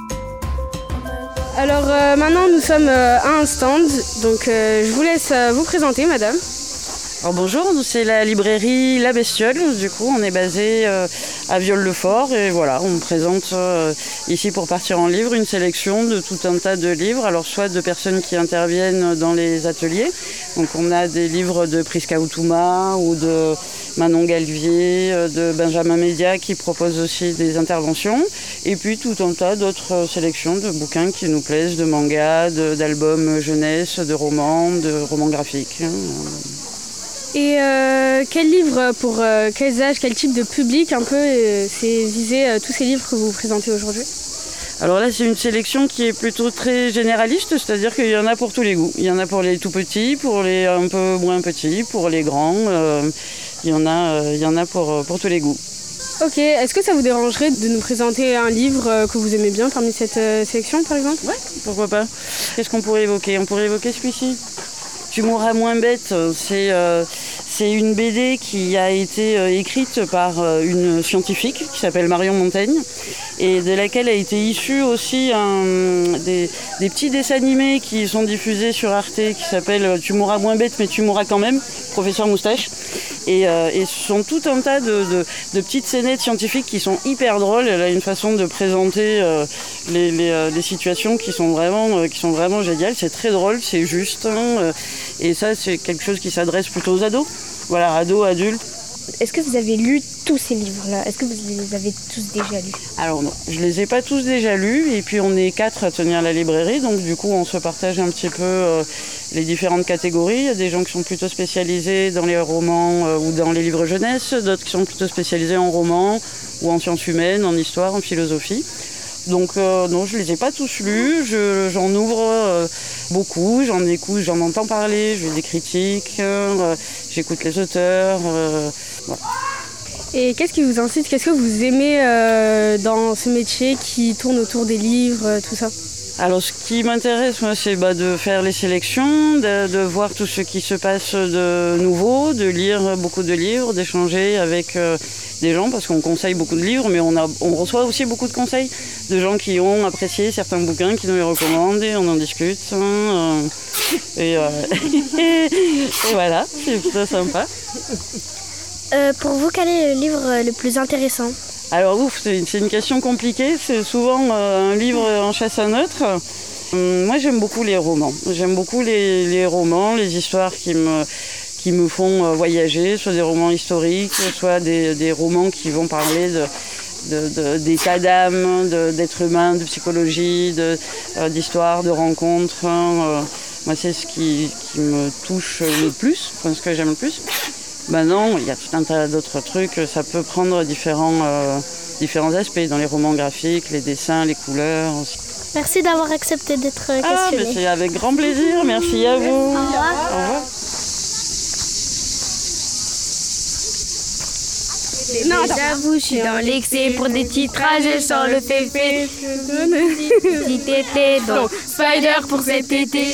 Alors euh, maintenant nous sommes euh, à un stand, donc euh, je vous laisse euh, vous présenter madame. Alors bonjour, nous c'est la librairie La Bestiole. Du coup, on est basé euh, à Viol-le-Fort et voilà, on présente euh, ici pour partir en livre une sélection de tout un tas de livres. Alors soit de personnes qui interviennent dans les ateliers. Donc on a des livres de Prisca Outouma ou de Manon Galvier, de Benjamin Média qui proposent aussi des interventions. Et puis tout un tas d'autres sélections de bouquins qui nous plaisent, de mangas, de, d'albums jeunesse, de romans, de romans graphiques. Et euh, quel livre pour euh, quels âges, quel type de public un peu euh, c'est visé euh, tous ces livres que vous présentez aujourd'hui? Alors là, c'est une sélection qui est plutôt très généraliste, c'est-à-dire qu'il y en a pour tous les goûts. Il y en a pour les tout petits, pour les un peu moins petits, pour les grands. Euh, il y en a, euh, il y en a pour, pour tous les goûts. Ok, est-ce que ça vous dérangerait de nous présenter un livre euh, que vous aimez bien parmi cette euh, sélection, par exemple? Ouais, pourquoi pas. Qu'est-ce qu'on pourrait évoquer? On pourrait évoquer celui-ci. Tu mourras moins bête, c'est euh, c'est une B D qui a été euh, écrite par euh, une scientifique qui s'appelle Marion Montaigne et de laquelle a été issu aussi un, des, des petits dessins animés qui sont diffusés sur Arte qui s'appellent Tu mourras moins bête mais tu mourras quand même, Professeur Moustache. Et, euh, et ce sont tout un tas de, de, de petites scénettes scientifiques qui sont hyper drôles. Elle a une façon de présenter euh, les, les, euh, les situations qui sont vraiment, euh, qui sont vraiment géniales. C'est très drôle, c'est juste. Hein, euh, et ça, c'est quelque chose qui s'adresse plutôt aux ados. Voilà, ados, adultes. Est-ce que vous avez lu tous ces livres-là? Est-ce que vous les avez tous déjà lus? Alors non, je les ai pas tous déjà lus. Et puis on est quatre à tenir la librairie. Donc du coup, on se partage un petit peu euh, les différentes catégories. Il y a des gens qui sont plutôt spécialisés dans les romans euh, ou dans les livres jeunesse. D'autres qui sont plutôt spécialisés en romans ou en sciences humaines, en histoire, en philosophie. Donc euh, non, je les ai pas tous lus. Je, j'en ouvre euh, beaucoup. J'en écoute, j'en entends parler. Je lis des critiques. Euh, j'écoute les auteurs. Euh, voilà. Et qu'est-ce qui vous incite? Qu'est-ce que vous aimez euh, dans ce métier qui tourne autour des livres, euh, tout ça? Alors ce qui m'intéresse, moi, c'est bah, de faire les sélections, de, de voir tout ce qui se passe de nouveau, de lire beaucoup de livres, d'échanger avec euh, des gens, parce qu'on conseille beaucoup de livres, mais on, a, on reçoit aussi beaucoup de conseils de gens qui ont apprécié certains bouquins, qui nous les recommandent, et on en discute. Hein, euh, et, euh, et voilà, c'est plutôt sympa. Euh, pour vous, quel est le livre le plus intéressant? Alors ouf, c'est, c'est une question compliquée, c'est souvent euh, un livre en chasse un autre. Hum, moi j'aime beaucoup les romans, j'aime beaucoup les, les romans, les histoires qui me, qui me font euh, voyager, soit des romans historiques, soit des, des romans qui vont parler de, de, de, d'état d'âme, de, d'être humain, de psychologie, de, euh, d'histoire, de rencontres. Hein, euh, moi c'est ce qui, qui me touche le plus, enfin, ce que j'aime le plus. Maintenant, il y a tout un tas d'autres trucs, ça peut prendre différents, euh, différents aspects dans les romans graphiques, les dessins, les couleurs aussi. Merci d'avoir accepté d'être questionné. Ah, mais c'est avec grand plaisir, merci à vous. Au revoir. Au revoir. Non, j'avoue, je suis dans l'excès pour des titrages, je sens le féfé. Si t'étais donc Spider pour cet été.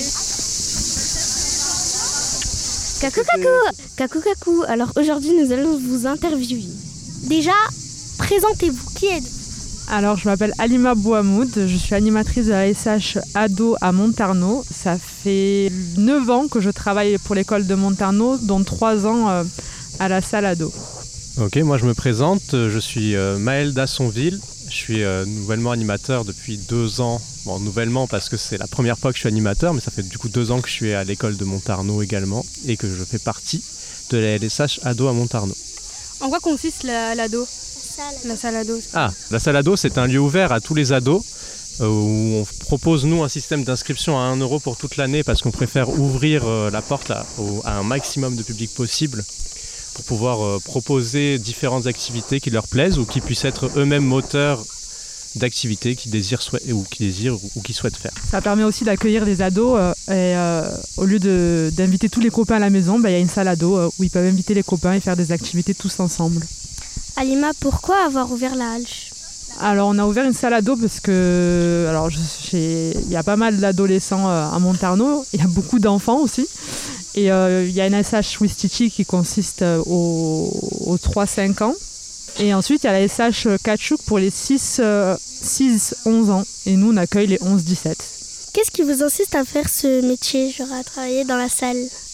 Coucou, coucou, coucou, coucou. Alors aujourd'hui, nous allons vous interviewer. Déjà, présentez-vous. Qui êtes-vous? Alors, je m'appelle Alima Bouhamoud. Je suis animatrice de la S H Ado à Montarnot. Ça fait neuf ans que je travaille pour l'école de Montarnot, dont trois ans euh, à la salle Ado. Ok, moi je me présente. Je suis euh, Maël Dassonville. Je suis euh, nouvellement animateur depuis deux ans. Bon, nouvellement parce que c'est la première fois que je suis animateur, mais ça fait du coup deux ans que je suis à l'école de Montarnot également et que je fais partie de la L S H Ado à Montarnot. En quoi consiste la, l'ado? La salle Ado. Ah, la salle Ado, c'est un lieu ouvert à tous les ados euh, où on propose, nous, un système d'inscription à un euro pour toute l'année parce qu'on préfère ouvrir euh, la porte à, au, à un maximum de public possible pour pouvoir euh, proposer différentes activités qui leur plaisent ou qui puissent être eux-mêmes moteurs d'activités qu'ils désirent, ou qui désirent ou qui souhaitent faire. Ça permet aussi d'accueillir des ados euh, et euh, au lieu de, d'inviter tous les copains à la maison, bah, y a une salle ado euh, où ils peuvent inviter les copains et faire des activités tous ensemble. Alima, pourquoi avoir ouvert la Halche? Alors on a ouvert une salle ado parce que alors il y a pas mal d'adolescents euh, à Montarnot, il y a beaucoup d'enfants aussi. Et il euh, y a une S H Ouistiti qui consiste aux, aux trois cinq ans. Et ensuite, il y a la S H Cachouk pour les six onze ans. Et nous, on accueille les onze dix-sept. Qu'est-ce qui vous insiste à faire ce métier, genre à travailler dans la salle?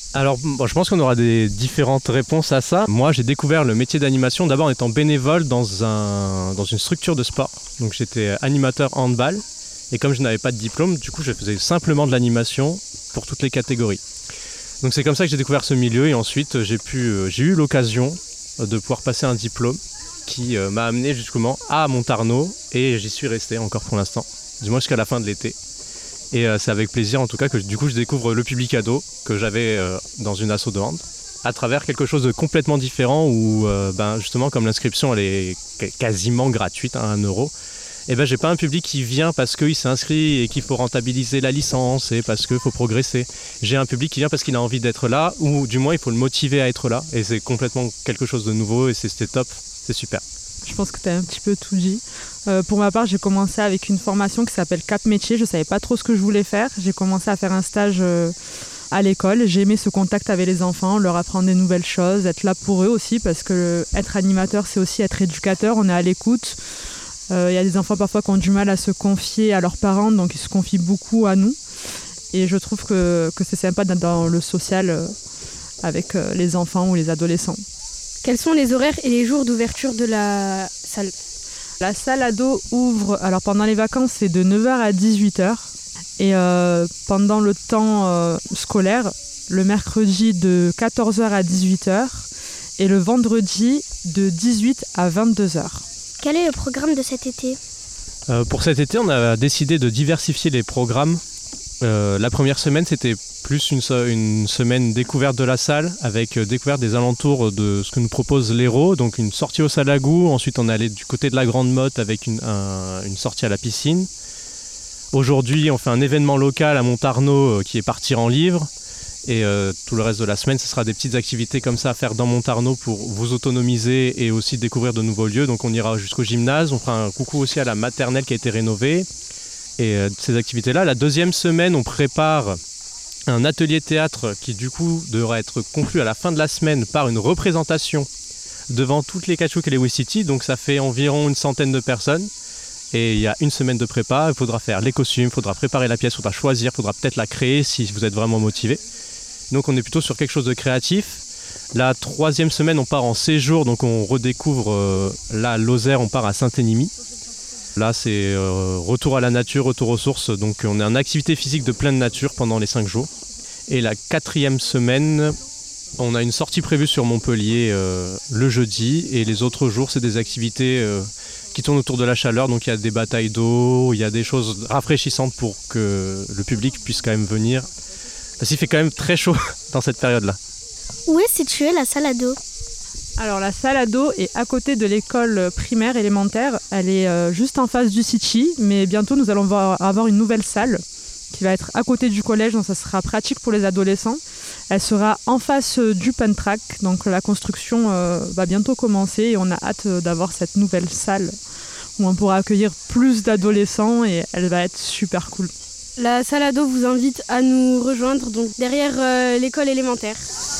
Alors, bon, je pense qu'on aura des différentes réponses à ça. Moi, j'ai découvert le métier d'animation d'abord en étant bénévole dans, un, dans une structure de sport. Donc, j'étais animateur handball. Et comme je n'avais pas de diplôme, du coup, je faisais simplement de l'animation pour toutes les catégories. Donc, c'est comme ça que j'ai découvert ce milieu. Et ensuite, j'ai, pu, j'ai eu l'occasion de pouvoir passer un diplôme qui euh, m'a amené justement à Montarnod. Et j'y suis resté encore pour l'instant, du moins jusqu'à la fin de l'été. Et euh, c'est avec plaisir en tout cas que du coup je découvre le public ado que j'avais euh, dans une asso de hand à travers quelque chose de complètement différent où euh, ben, justement comme l'inscription elle est quasiment gratuite à un euro, et ben j'ai pas un public qui vient parce qu'il s'est inscrit et qu'il faut rentabiliser la licence et parce qu'il faut progresser. J'ai un public qui vient parce qu'il a envie d'être là ou du moins il faut le motiver à être là et c'est complètement quelque chose de nouveau et c'est, c'était top, c'est super. Je pense que tu as un petit peu tout dit. Euh, pour ma part, j'ai commencé avec une formation qui s'appelle Cap Métier. Je ne savais pas trop ce que je voulais faire. J'ai commencé à faire un stage euh, à l'école. J'ai aimé ce contact avec les enfants, leur apprendre des nouvelles choses, être là pour eux aussi, parce que être animateur, c'est aussi être éducateur. On est à l'écoute. Il euh, y a des enfants parfois qui ont du mal à se confier à leurs parents, donc ils se confient beaucoup à nous. Et je trouve que, que c'est sympa d'être dans le social euh, avec euh, les enfants ou les adolescents. Quels sont les horaires et les jours d'ouverture de la salle ? La salle ado ouvre, alors pendant les vacances, c'est de neuf heures à dix-huit heures. Et euh, pendant le temps euh, scolaire, le mercredi de quatorze heures à dix-huit heures et le vendredi de dix-huit à vingt-deux heures. Quel est le programme de cet été ? euh, Pour cet été, on a décidé de diversifier les programmes. Euh, la première semaine, c'était plus une, une semaine découverte de la salle avec euh, découverte des alentours de ce que nous propose l'Hérault, donc une sortie au Salagou. Ensuite, on est allé du côté de la Grande Motte avec une, un, une sortie à la piscine. Aujourd'hui, on fait un événement local à Montarnod euh, qui est Partir en livre. Et euh, tout le reste de la semaine, ce sera des petites activités comme ça à faire dans Montarnod pour vous autonomiser et aussi découvrir de nouveaux lieux. Donc on ira jusqu'au gymnase, on fera un coucou aussi à la maternelle qui a été rénovée. Et euh, ces activités-là, la deuxième semaine, on prépare un atelier théâtre qui du coup devra être conclu à la fin de la semaine par une représentation devant toutes les Cachouk et les Wistiti. Donc ça fait environ une centaine de personnes. Et il y a une semaine de prépa, il faudra faire les costumes, il faudra préparer la pièce, il faudra choisir, il faudra peut-être la créer si vous êtes vraiment motivé. Donc on est plutôt sur quelque chose de créatif. La troisième semaine, on part en séjour, donc on redécouvre euh, là Lozère, on part à Saint-Énimie. Là, c'est euh, retour à la nature, retour aux sources. Donc on est en activité physique de pleine nature pendant les cinq jours. Et la quatrième semaine, on a une sortie prévue sur Montpellier euh, le jeudi. Et les autres jours, c'est des activités euh, qui tournent autour de la chaleur. Donc il y a des batailles d'eau, il y a des choses rafraîchissantes pour que le public puisse quand même venir. Parce qu'il fait quand même très chaud dans cette période-là. Où est située la salle ado ? Alors la salle ado est à côté de l'école primaire élémentaire. Elle est euh, juste en face du City, mais bientôt nous allons avoir une nouvelle salle qui va être à côté du collège, donc ça sera pratique pour les adolescents. Elle sera en face euh, du Pentrac, donc la construction euh, va bientôt commencer et on a hâte euh, d'avoir cette nouvelle salle où on pourra accueillir plus d'adolescents et elle va être super cool. La salle ado vous invite à nous rejoindre donc derrière euh, l'école élémentaire.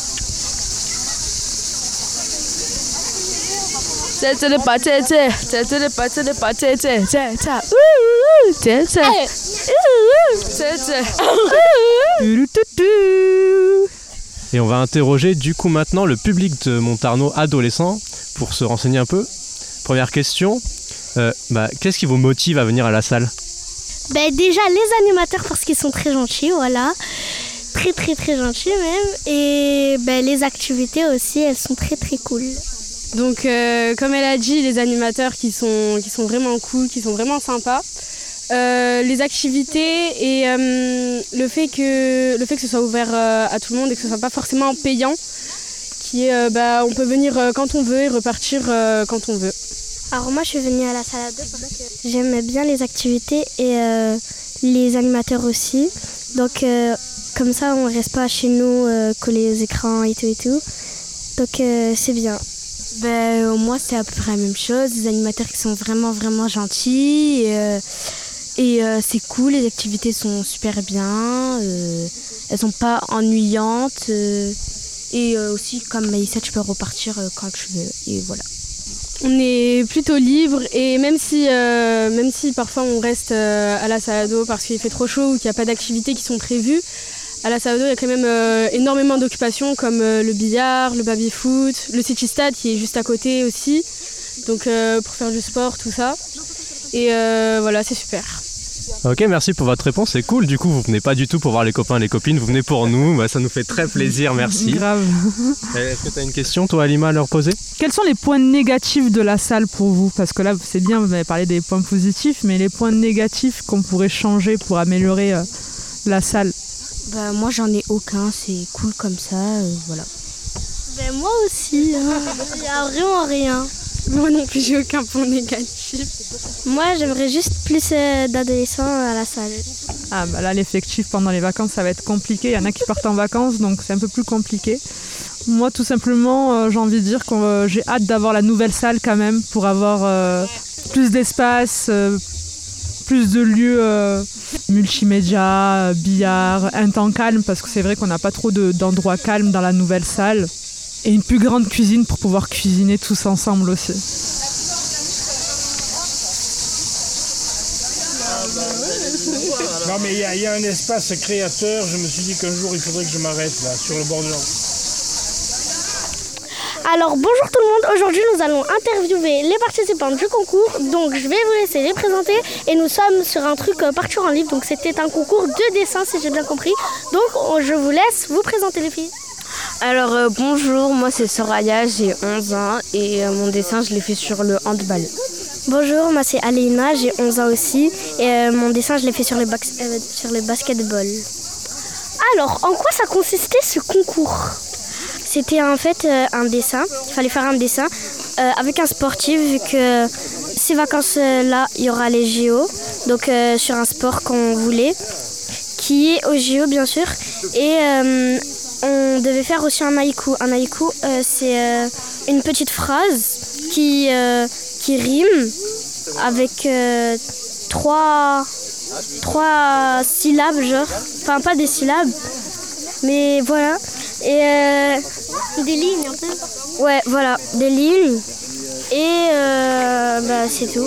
Et on va interroger du coup maintenant le public de Montarnod adolescent pour se renseigner un peu. Première question, euh, bah, qu'est-ce qui vous motive à venir à la salle ? Ben déjà les animateurs parce qu'ils sont très gentils, voilà. Très très très gentils même. Et ben, les activités aussi, elles sont très très cool. Donc euh, comme elle a dit, les animateurs qui sont, qui sont vraiment cool, qui sont vraiment sympas. Euh, les activités et euh, le, fait que, le fait que ce soit ouvert euh, à tout le monde et que ce ne soit pas forcément payant. Qui est, euh, bah, on peut venir euh, quand on veut et repartir euh, quand on veut. Alors moi je suis venue à la salle ado parce que j'aime bien les activités et euh, les animateurs aussi. Donc euh, comme ça on ne reste pas chez nous euh, collés aux écrans et tout et tout. Donc euh, c'est bien. Ben, euh, moi c'est à peu près la même chose, des animateurs qui sont vraiment vraiment gentils et, euh, et euh, c'est cool, les activités sont super bien, euh, elles sont pas ennuyantes euh, et euh, aussi comme Maïssa tu peux repartir euh, quand tu veux et voilà. On est plutôt libre et même si, euh, même si parfois on reste euh, à la salle ado parce qu'il fait trop chaud ou qu'il n'y a pas d'activités qui sont prévues, à la Salado, il y a quand même euh, énormément d'occupations comme euh, le billard, le baby-foot, le City Stade qui est juste à côté aussi. Donc euh, pour faire du sport, tout ça. Et euh, voilà, c'est super. Ok, merci pour votre réponse, c'est cool. Du coup, vous venez pas du tout pour voir les copains et les copines, vous venez pour nous. Bah, ça nous fait très plaisir, merci. Grave. Est-ce que tu as une question, toi, Alima, à leur poser? Quels sont les points négatifs de la salle pour vous? Parce que là, c'est bien, vous avez parlé des points positifs, mais les points négatifs qu'on pourrait changer pour améliorer euh, la salle? Bah, moi, j'en ai aucun, c'est cool comme ça, euh, voilà. Ben, moi aussi, il n'y a vraiment rien. Moi non plus, j'ai aucun point négatif. Moi, j'aimerais juste plus euh, d'adolescents à la salle. Ah bah là, l'effectif pendant les vacances, ça va être compliqué. Il y en a qui partent en vacances, donc c'est un peu plus compliqué. Moi, tout simplement, euh, j'ai envie de dire que euh, j'ai hâte d'avoir la nouvelle salle quand même pour avoir euh, plus d'espace, euh, plus de lieux euh, multimédia, euh, billard, un temps calme, parce que c'est vrai qu'on n'a pas trop de, d'endroits calmes dans la nouvelle salle. Et une plus grande cuisine pour pouvoir cuisiner tous ensemble aussi. Non mais il y, y a un espace créateur, je me suis dit qu'un jour il faudrait que je m'arrête là, sur le bord de l'eau. Alors bonjour tout le monde, aujourd'hui nous allons interviewer les participants du concours. Donc je vais vous laisser les présenter et nous sommes sur un truc euh, partir en livre. Donc c'était un concours de dessin si j'ai bien compris. Donc je vous laisse vous présenter les filles. Alors euh, bonjour, moi c'est Soraya, j'ai onze ans et euh, mon dessin je l'ai fait sur le handball. Bonjour, moi c'est Aléna, j'ai onze ans aussi et euh, mon dessin je l'ai fait sur le, bac- euh, sur le basketball. Alors, en quoi ça consistait ce concours? C'était en fait euh, un dessin, il fallait faire un dessin euh, avec un sportif vu que ces vacances-là il y aura les J O, donc euh, sur un sport qu'on voulait, qui est au J O bien sûr et... Euh, on devait faire aussi un haïku. Un haïku, euh, c'est euh, une petite phrase qui, euh, qui rime avec euh, trois, trois syllabes, genre. Enfin, pas des syllabes, mais voilà. Et euh, des lignes un peu. Ouais, voilà, des lignes. Et euh, bah, c'est tout.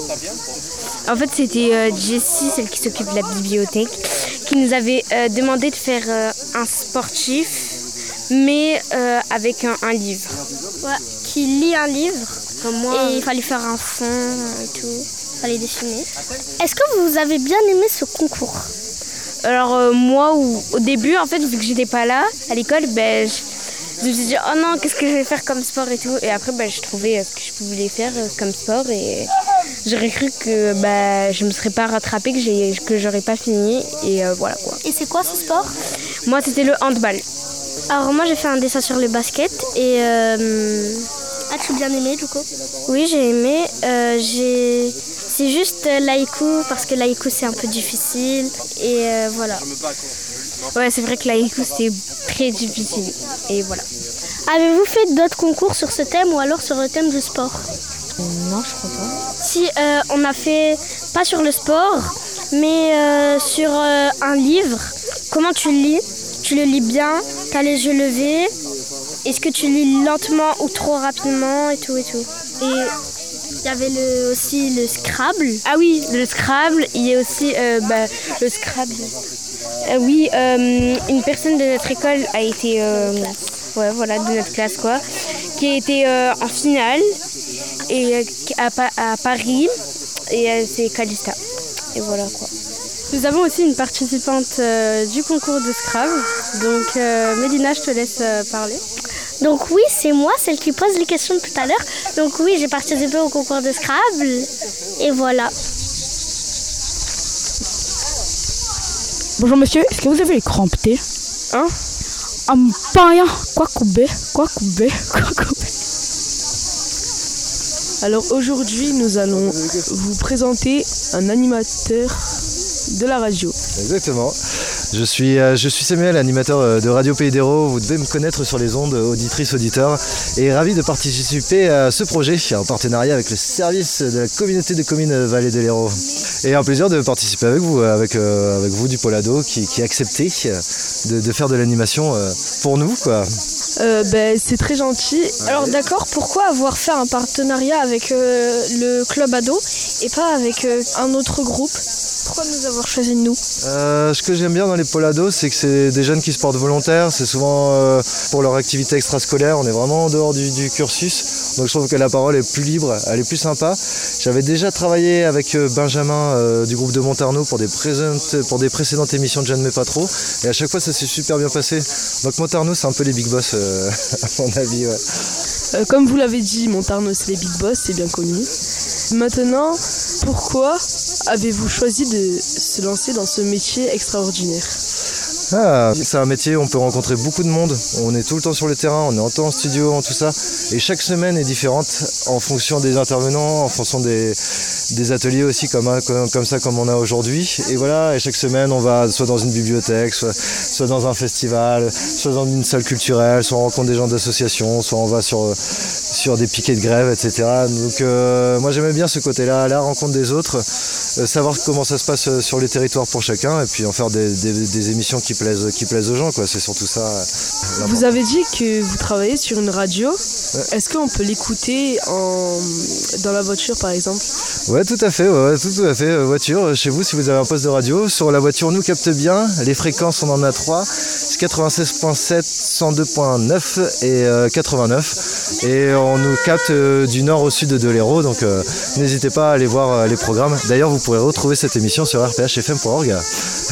En fait, c'était euh, Jessie, celle qui s'occupe de la bibliothèque, qui nous avait euh, demandé de faire euh, un sportif, mais euh, avec un, un livre. Ouais, qui lit un livre. Comme moi. Et il fallait faire un fond et tout. Il fallait dessiner. Est-ce que vous avez bien aimé ce concours? Alors euh, moi, au, au début, en fait, vu que j'étais pas là à l'école, ben, je, je me suis dit, oh non, qu'est-ce que je vais faire comme sport et tout. Et après, ben, je trouvais euh, ce que je pouvais faire euh, comme sport et j'aurais cru que bah, je me serais pas rattrapée, que, j'ai, que j'aurais pas fini et euh, voilà quoi. Et c'est quoi ce sport? Moi, c'était le handball. Alors moi, j'ai fait un dessin sur le basket et... Euh... As-tu bien aimé du coup? Oui, j'ai aimé. Euh, j'ai... C'est juste euh, l'haïku parce que l'haïku c'est un peu difficile et euh, voilà. Ouais, c'est vrai que l'haïku c'est très difficile et voilà. Avez-vous fait d'autres concours sur ce thème ou alors sur le thème du sport? Non, je crois pas. Si, euh, on a fait, pas sur le sport, mais euh, sur euh, un livre. Comment tu lis? Tu le lis bien? T'as les yeux levés? Est-ce que tu lis lentement ou trop rapidement et tout et tout? Et il y avait le, aussi le Scrabble. Ah oui, le Scrabble. Il y a aussi euh, bah, le Scrabble. Euh, oui, euh, une personne de notre école a été, euh, ouais, voilà, de notre classe quoi, qui a été euh, en finale et à, à Paris et euh, c'est Calista. Et voilà quoi. Nous avons aussi une participante euh, du concours de Scrabble. Donc euh, Mélina, je te laisse euh, parler. Donc oui, c'est moi, celle qui pose les questions tout à l'heure. Donc oui, j'ai participé au concours de Scrabble. Et voilà. Bonjour monsieur, est-ce que vous avez les crampes T? Hein? Ampaya, quoi couper, quoi couper, quoi couper. Alors aujourd'hui, nous allons vous présenter un animateur de la radio. Exactement. Je suis, euh, je suis Samuel, animateur de Radio Pays d'Hérault. Vous devez me connaître sur les ondes, auditrices, auditeurs. Et ravi de participer à ce projet en partenariat avec le service de la communauté de communes Vallée de l'Hérault. Et un plaisir de participer avec vous, avec, euh, avec vous du Pôle Ado qui, qui a accepté de, de faire de l'animation euh, pour nous, quoi. Euh, ben, c'est très gentil. Alors d'accord, pourquoi avoir fait un partenariat avec euh, le club ado et pas avec euh, un autre groupe? pourquoi nous avoir choisi nous? Euh, ce que j'aime bien dans les pôles ados, c'est que c'est des jeunes qui se portent volontaires, c'est souvent euh, pour leur activité extrascolaire, on est vraiment en dehors du, du cursus, donc je trouve que la parole est plus libre, elle est plus sympa. J'avais déjà travaillé avec Benjamin euh, du groupe de Montarno pour des, pour des précédentes émissions de J'aime mais pas trop, et à chaque fois ça s'est super bien passé. Donc Montarno c'est un peu les big boss euh, à mon avis. Ouais. Euh, comme vous l'avez dit, Montarno c'est les big boss, c'est bien connu. Maintenant, pourquoi avez-vous choisi de se lancer dans ce métier extraordinaire? Ah, c'est un métier où on peut rencontrer beaucoup de monde, on est tout le temps sur le terrain, on est en temps en studio, en tout ça, et chaque semaine est différente en fonction des intervenants, en fonction des, des ateliers aussi comme, comme, comme ça comme on a aujourd'hui. Et voilà, et chaque semaine on va soit dans une bibliothèque, soit, soit dans un festival, soit dans une salle culturelle, soit on rencontre des gens d'associations, soit on va sur, sur des piquets de grève, et cetera. Donc euh, moi j'aimais bien ce côté-là, la rencontre des autres, euh, savoir comment ça se passe sur les territoires pour chacun, et puis en faire des, des, des émissions qui plaisent, qui plaisent aux gens, quoi. C'est surtout ça. Euh, vous avez dit que vous travaillez sur une radio. Ouais. Est-ce qu'on peut l'écouter en... dans la voiture par exemple? Ouais, tout à fait, ouais, tout, tout à fait. Euh, voiture, chez vous, si vous avez un poste de radio, sur la voiture nous capte bien. Les fréquences, on en a trois. C'est quatre-vingt-seize virgule sept, cent deux virgule neuf et euh, quatre-vingt-neuf. Et on nous capte euh, du nord au sud de l'Hérault, donc euh, n'hésitez pas à aller voir euh, les programmes. D'ailleurs, vous pourrez retrouver cette émission sur r p h f m point org.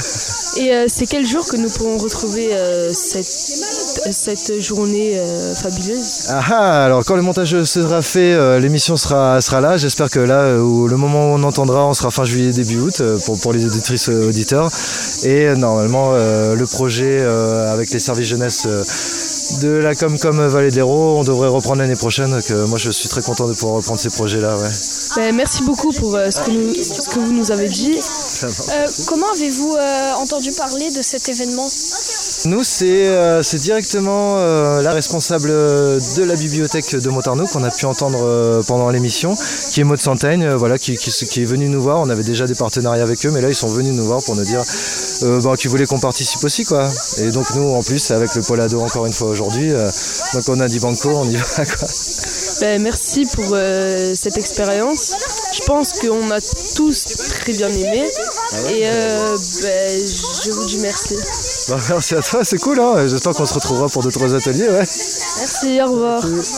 Et euh, c'est quel jour que nous pourrons retrouver euh, cette, cette journée euh, fabuleuse? Ah ah, alors quand le montage sera fait, euh, l'émission sera, sera là. J'espère que là, où, le moment où on entendra, on sera fin juillet, début août, euh, pour, pour les auditrices euh, auditeurs. Et euh, normalement, euh, le projet euh, avec les services jeunesse euh, de la Comcom Vallée de l'Hérault, on devrait reprendre l'année prochaine. Que moi, je suis très content de pouvoir reprendre ces projets-là. Ouais. Ben, merci beaucoup pour euh, ce, que nous, ce que vous nous avez dit. Euh, comment avez-vous euh, entendu parler de cet événement? Nous, c'est euh, directement euh, la responsable de la bibliothèque de Montarno qu'on a pu entendre euh, pendant l'émission, qui est Maud Santaigne, euh, voilà, qui, qui, qui est venue nous voir. On avait déjà des partenariats avec eux, mais là, ils sont venus nous voir pour nous dire euh, bah, qu'ils voulaient qu'on participe aussi, quoi. Et donc, nous, en plus, avec le pôle ado, encore une fois aujourd'hui, euh, donc on a dit banco, on y va, quoi. Ben, merci pour euh, cette expérience. Je pense qu'on a tous très bien aimé. Ah ouais, et euh, ben, je vous dis merci. Bah, merci à toi, c'est cool, hein. J'espère qu'on se retrouvera pour d'autres ateliers. Ouais. Merci, au revoir. Merci.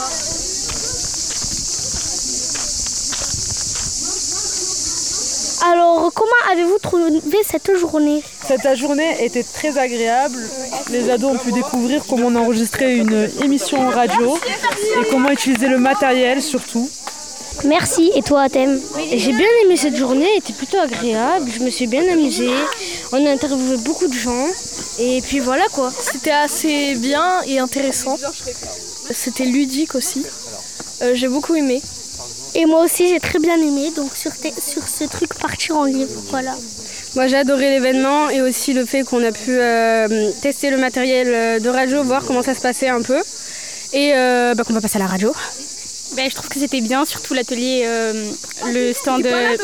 Alors, comment avez-vous trouvé cette journée? Cette journée était très agréable. Les ados ont pu découvrir comment on enregistrait une émission radio et comment utiliser le matériel surtout. Merci, et toi, Athème? J'ai bien aimé cette journée, elle était plutôt agréable, je me suis bien amusée. On a interviewé beaucoup de gens et puis voilà quoi. C'était assez bien et intéressant. C'était ludique aussi. Euh, j'ai beaucoup aimé. Et moi aussi j'ai très bien aimé, donc sur, sur ce truc partir en livre, voilà. Moi j'ai adoré l'événement et aussi le fait qu'on a pu euh, tester le matériel de radio, voir comment ça se passait un peu. Et euh, bah, qu'on va passer à la radio. Ben, je trouve que c'était bien, surtout l'atelier, euh, le stand... Là,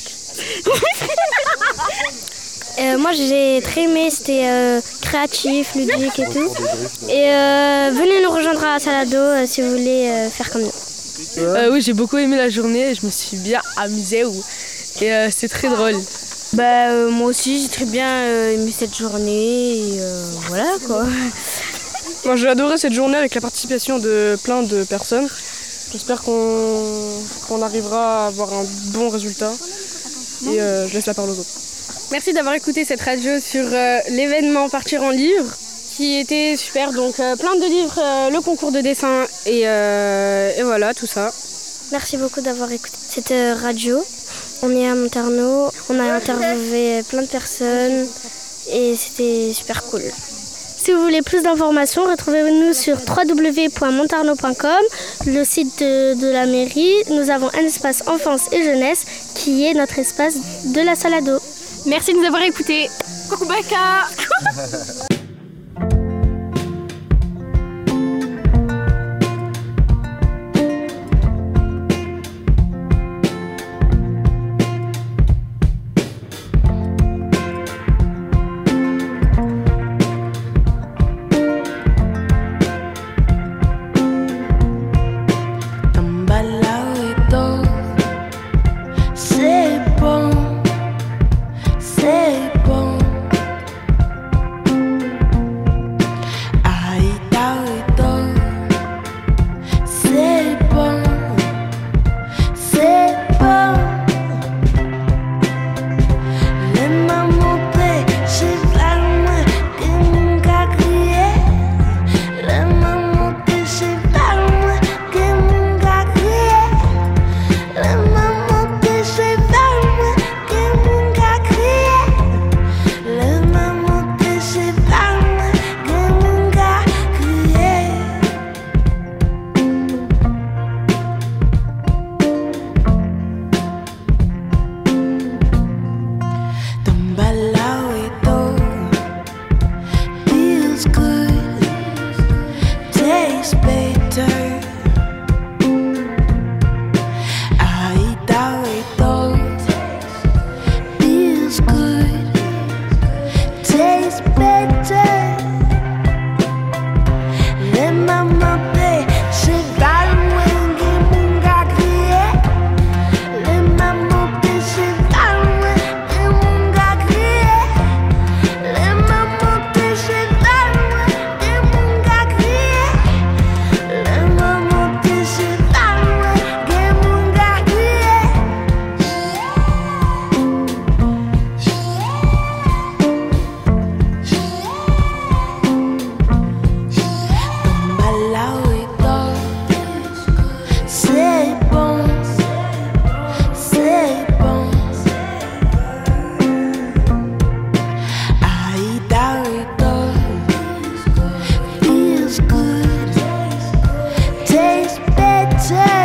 euh, moi j'ai très aimé, c'était euh, créatif, ludique et tout. Et euh, venez nous rejoindre à Salado euh, si vous voulez euh, faire comme nous. Euh, oui, j'ai beaucoup aimé la journée et je me suis bien amusée et euh, c'est très drôle. Bah, euh, moi aussi j'ai très bien euh, aimé cette journée et euh, voilà quoi. Moi j'ai adoré cette journée avec la participation de plein de personnes. J'espère qu'on qu'on arrivera à avoir un bon résultat et euh, je laisse la parole aux autres. Merci d'avoir écouté cette radio sur euh, l'événement Partir en livre qui était super, donc euh, plein de livres, euh, le concours de dessin et, euh, et voilà tout ça. Merci beaucoup d'avoir écouté cette euh, radio. On est à Montarno, on a interviewé plein de personnes et c'était super cool. Si vous voulez plus d'informations, retrouvez-nous sur w w w point montarno point com, le site de, de la mairie. Nous avons un espace enfance et jeunesse qui est notre espace de la Salado. Merci de nous avoir écoutés. Coucou Baka. C'est bon, tastes better. I doubt it feels good, tastes better. Les mamans paient, c'est pas loin que mon gars criait. Les mamans paient, c'est pas loin que mon gars criait. Les mamans paient, c'est pas loin que mon gars criait. Les mamans paient, c'est pas loin que mon gars criait. Malawi, c'est bon, c'est bon. Aïda, feels good, tastes better.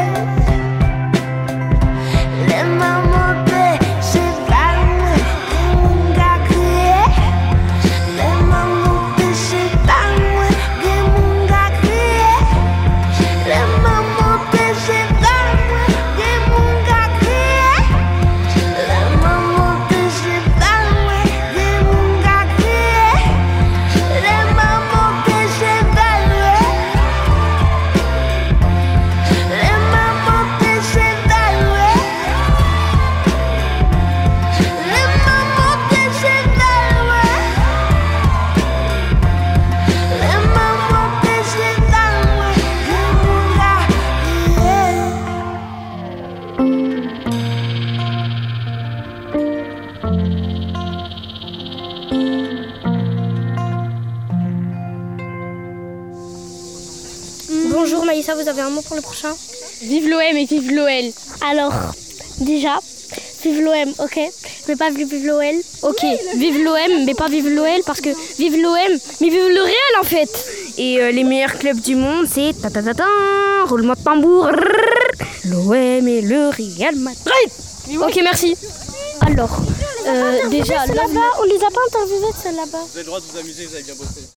Les mamans paient, c'est pas loin que mon gars criait. Les mamans paient, c'est pas loin que mon gars criait. Les mamans paient, c'est pas loin que mon gars criait. Les mamans paient, c'est pas loin que mon gars criait. Les mamans paient, c'est pas loin. Les mamans paient, c'est pas loin. Les mamans paient, c'est pas loin. Les mamans paient, c'est pas loin que mon gars Bonjour Maïssa, vous avez un mot pour le prochain? Vive l'O M et vive l'O L. Alors, déjà, vive l'O M, ok, mais pas vive l'O L. Ok, vive l'O M, mais pas vive l'O L, parce que vive l'O M, mais vive le Real en fait. Et euh, les meilleurs clubs du monde, c'est ta ta ta ta, roulement de tambour, l'O M et le Real Madrid. Ok, merci. Alors, euh, déjà, là, là-bas, on les a pas interviewés, ceux là-bas. Vous avez le droit de vous amuser, vous avez bien bossé.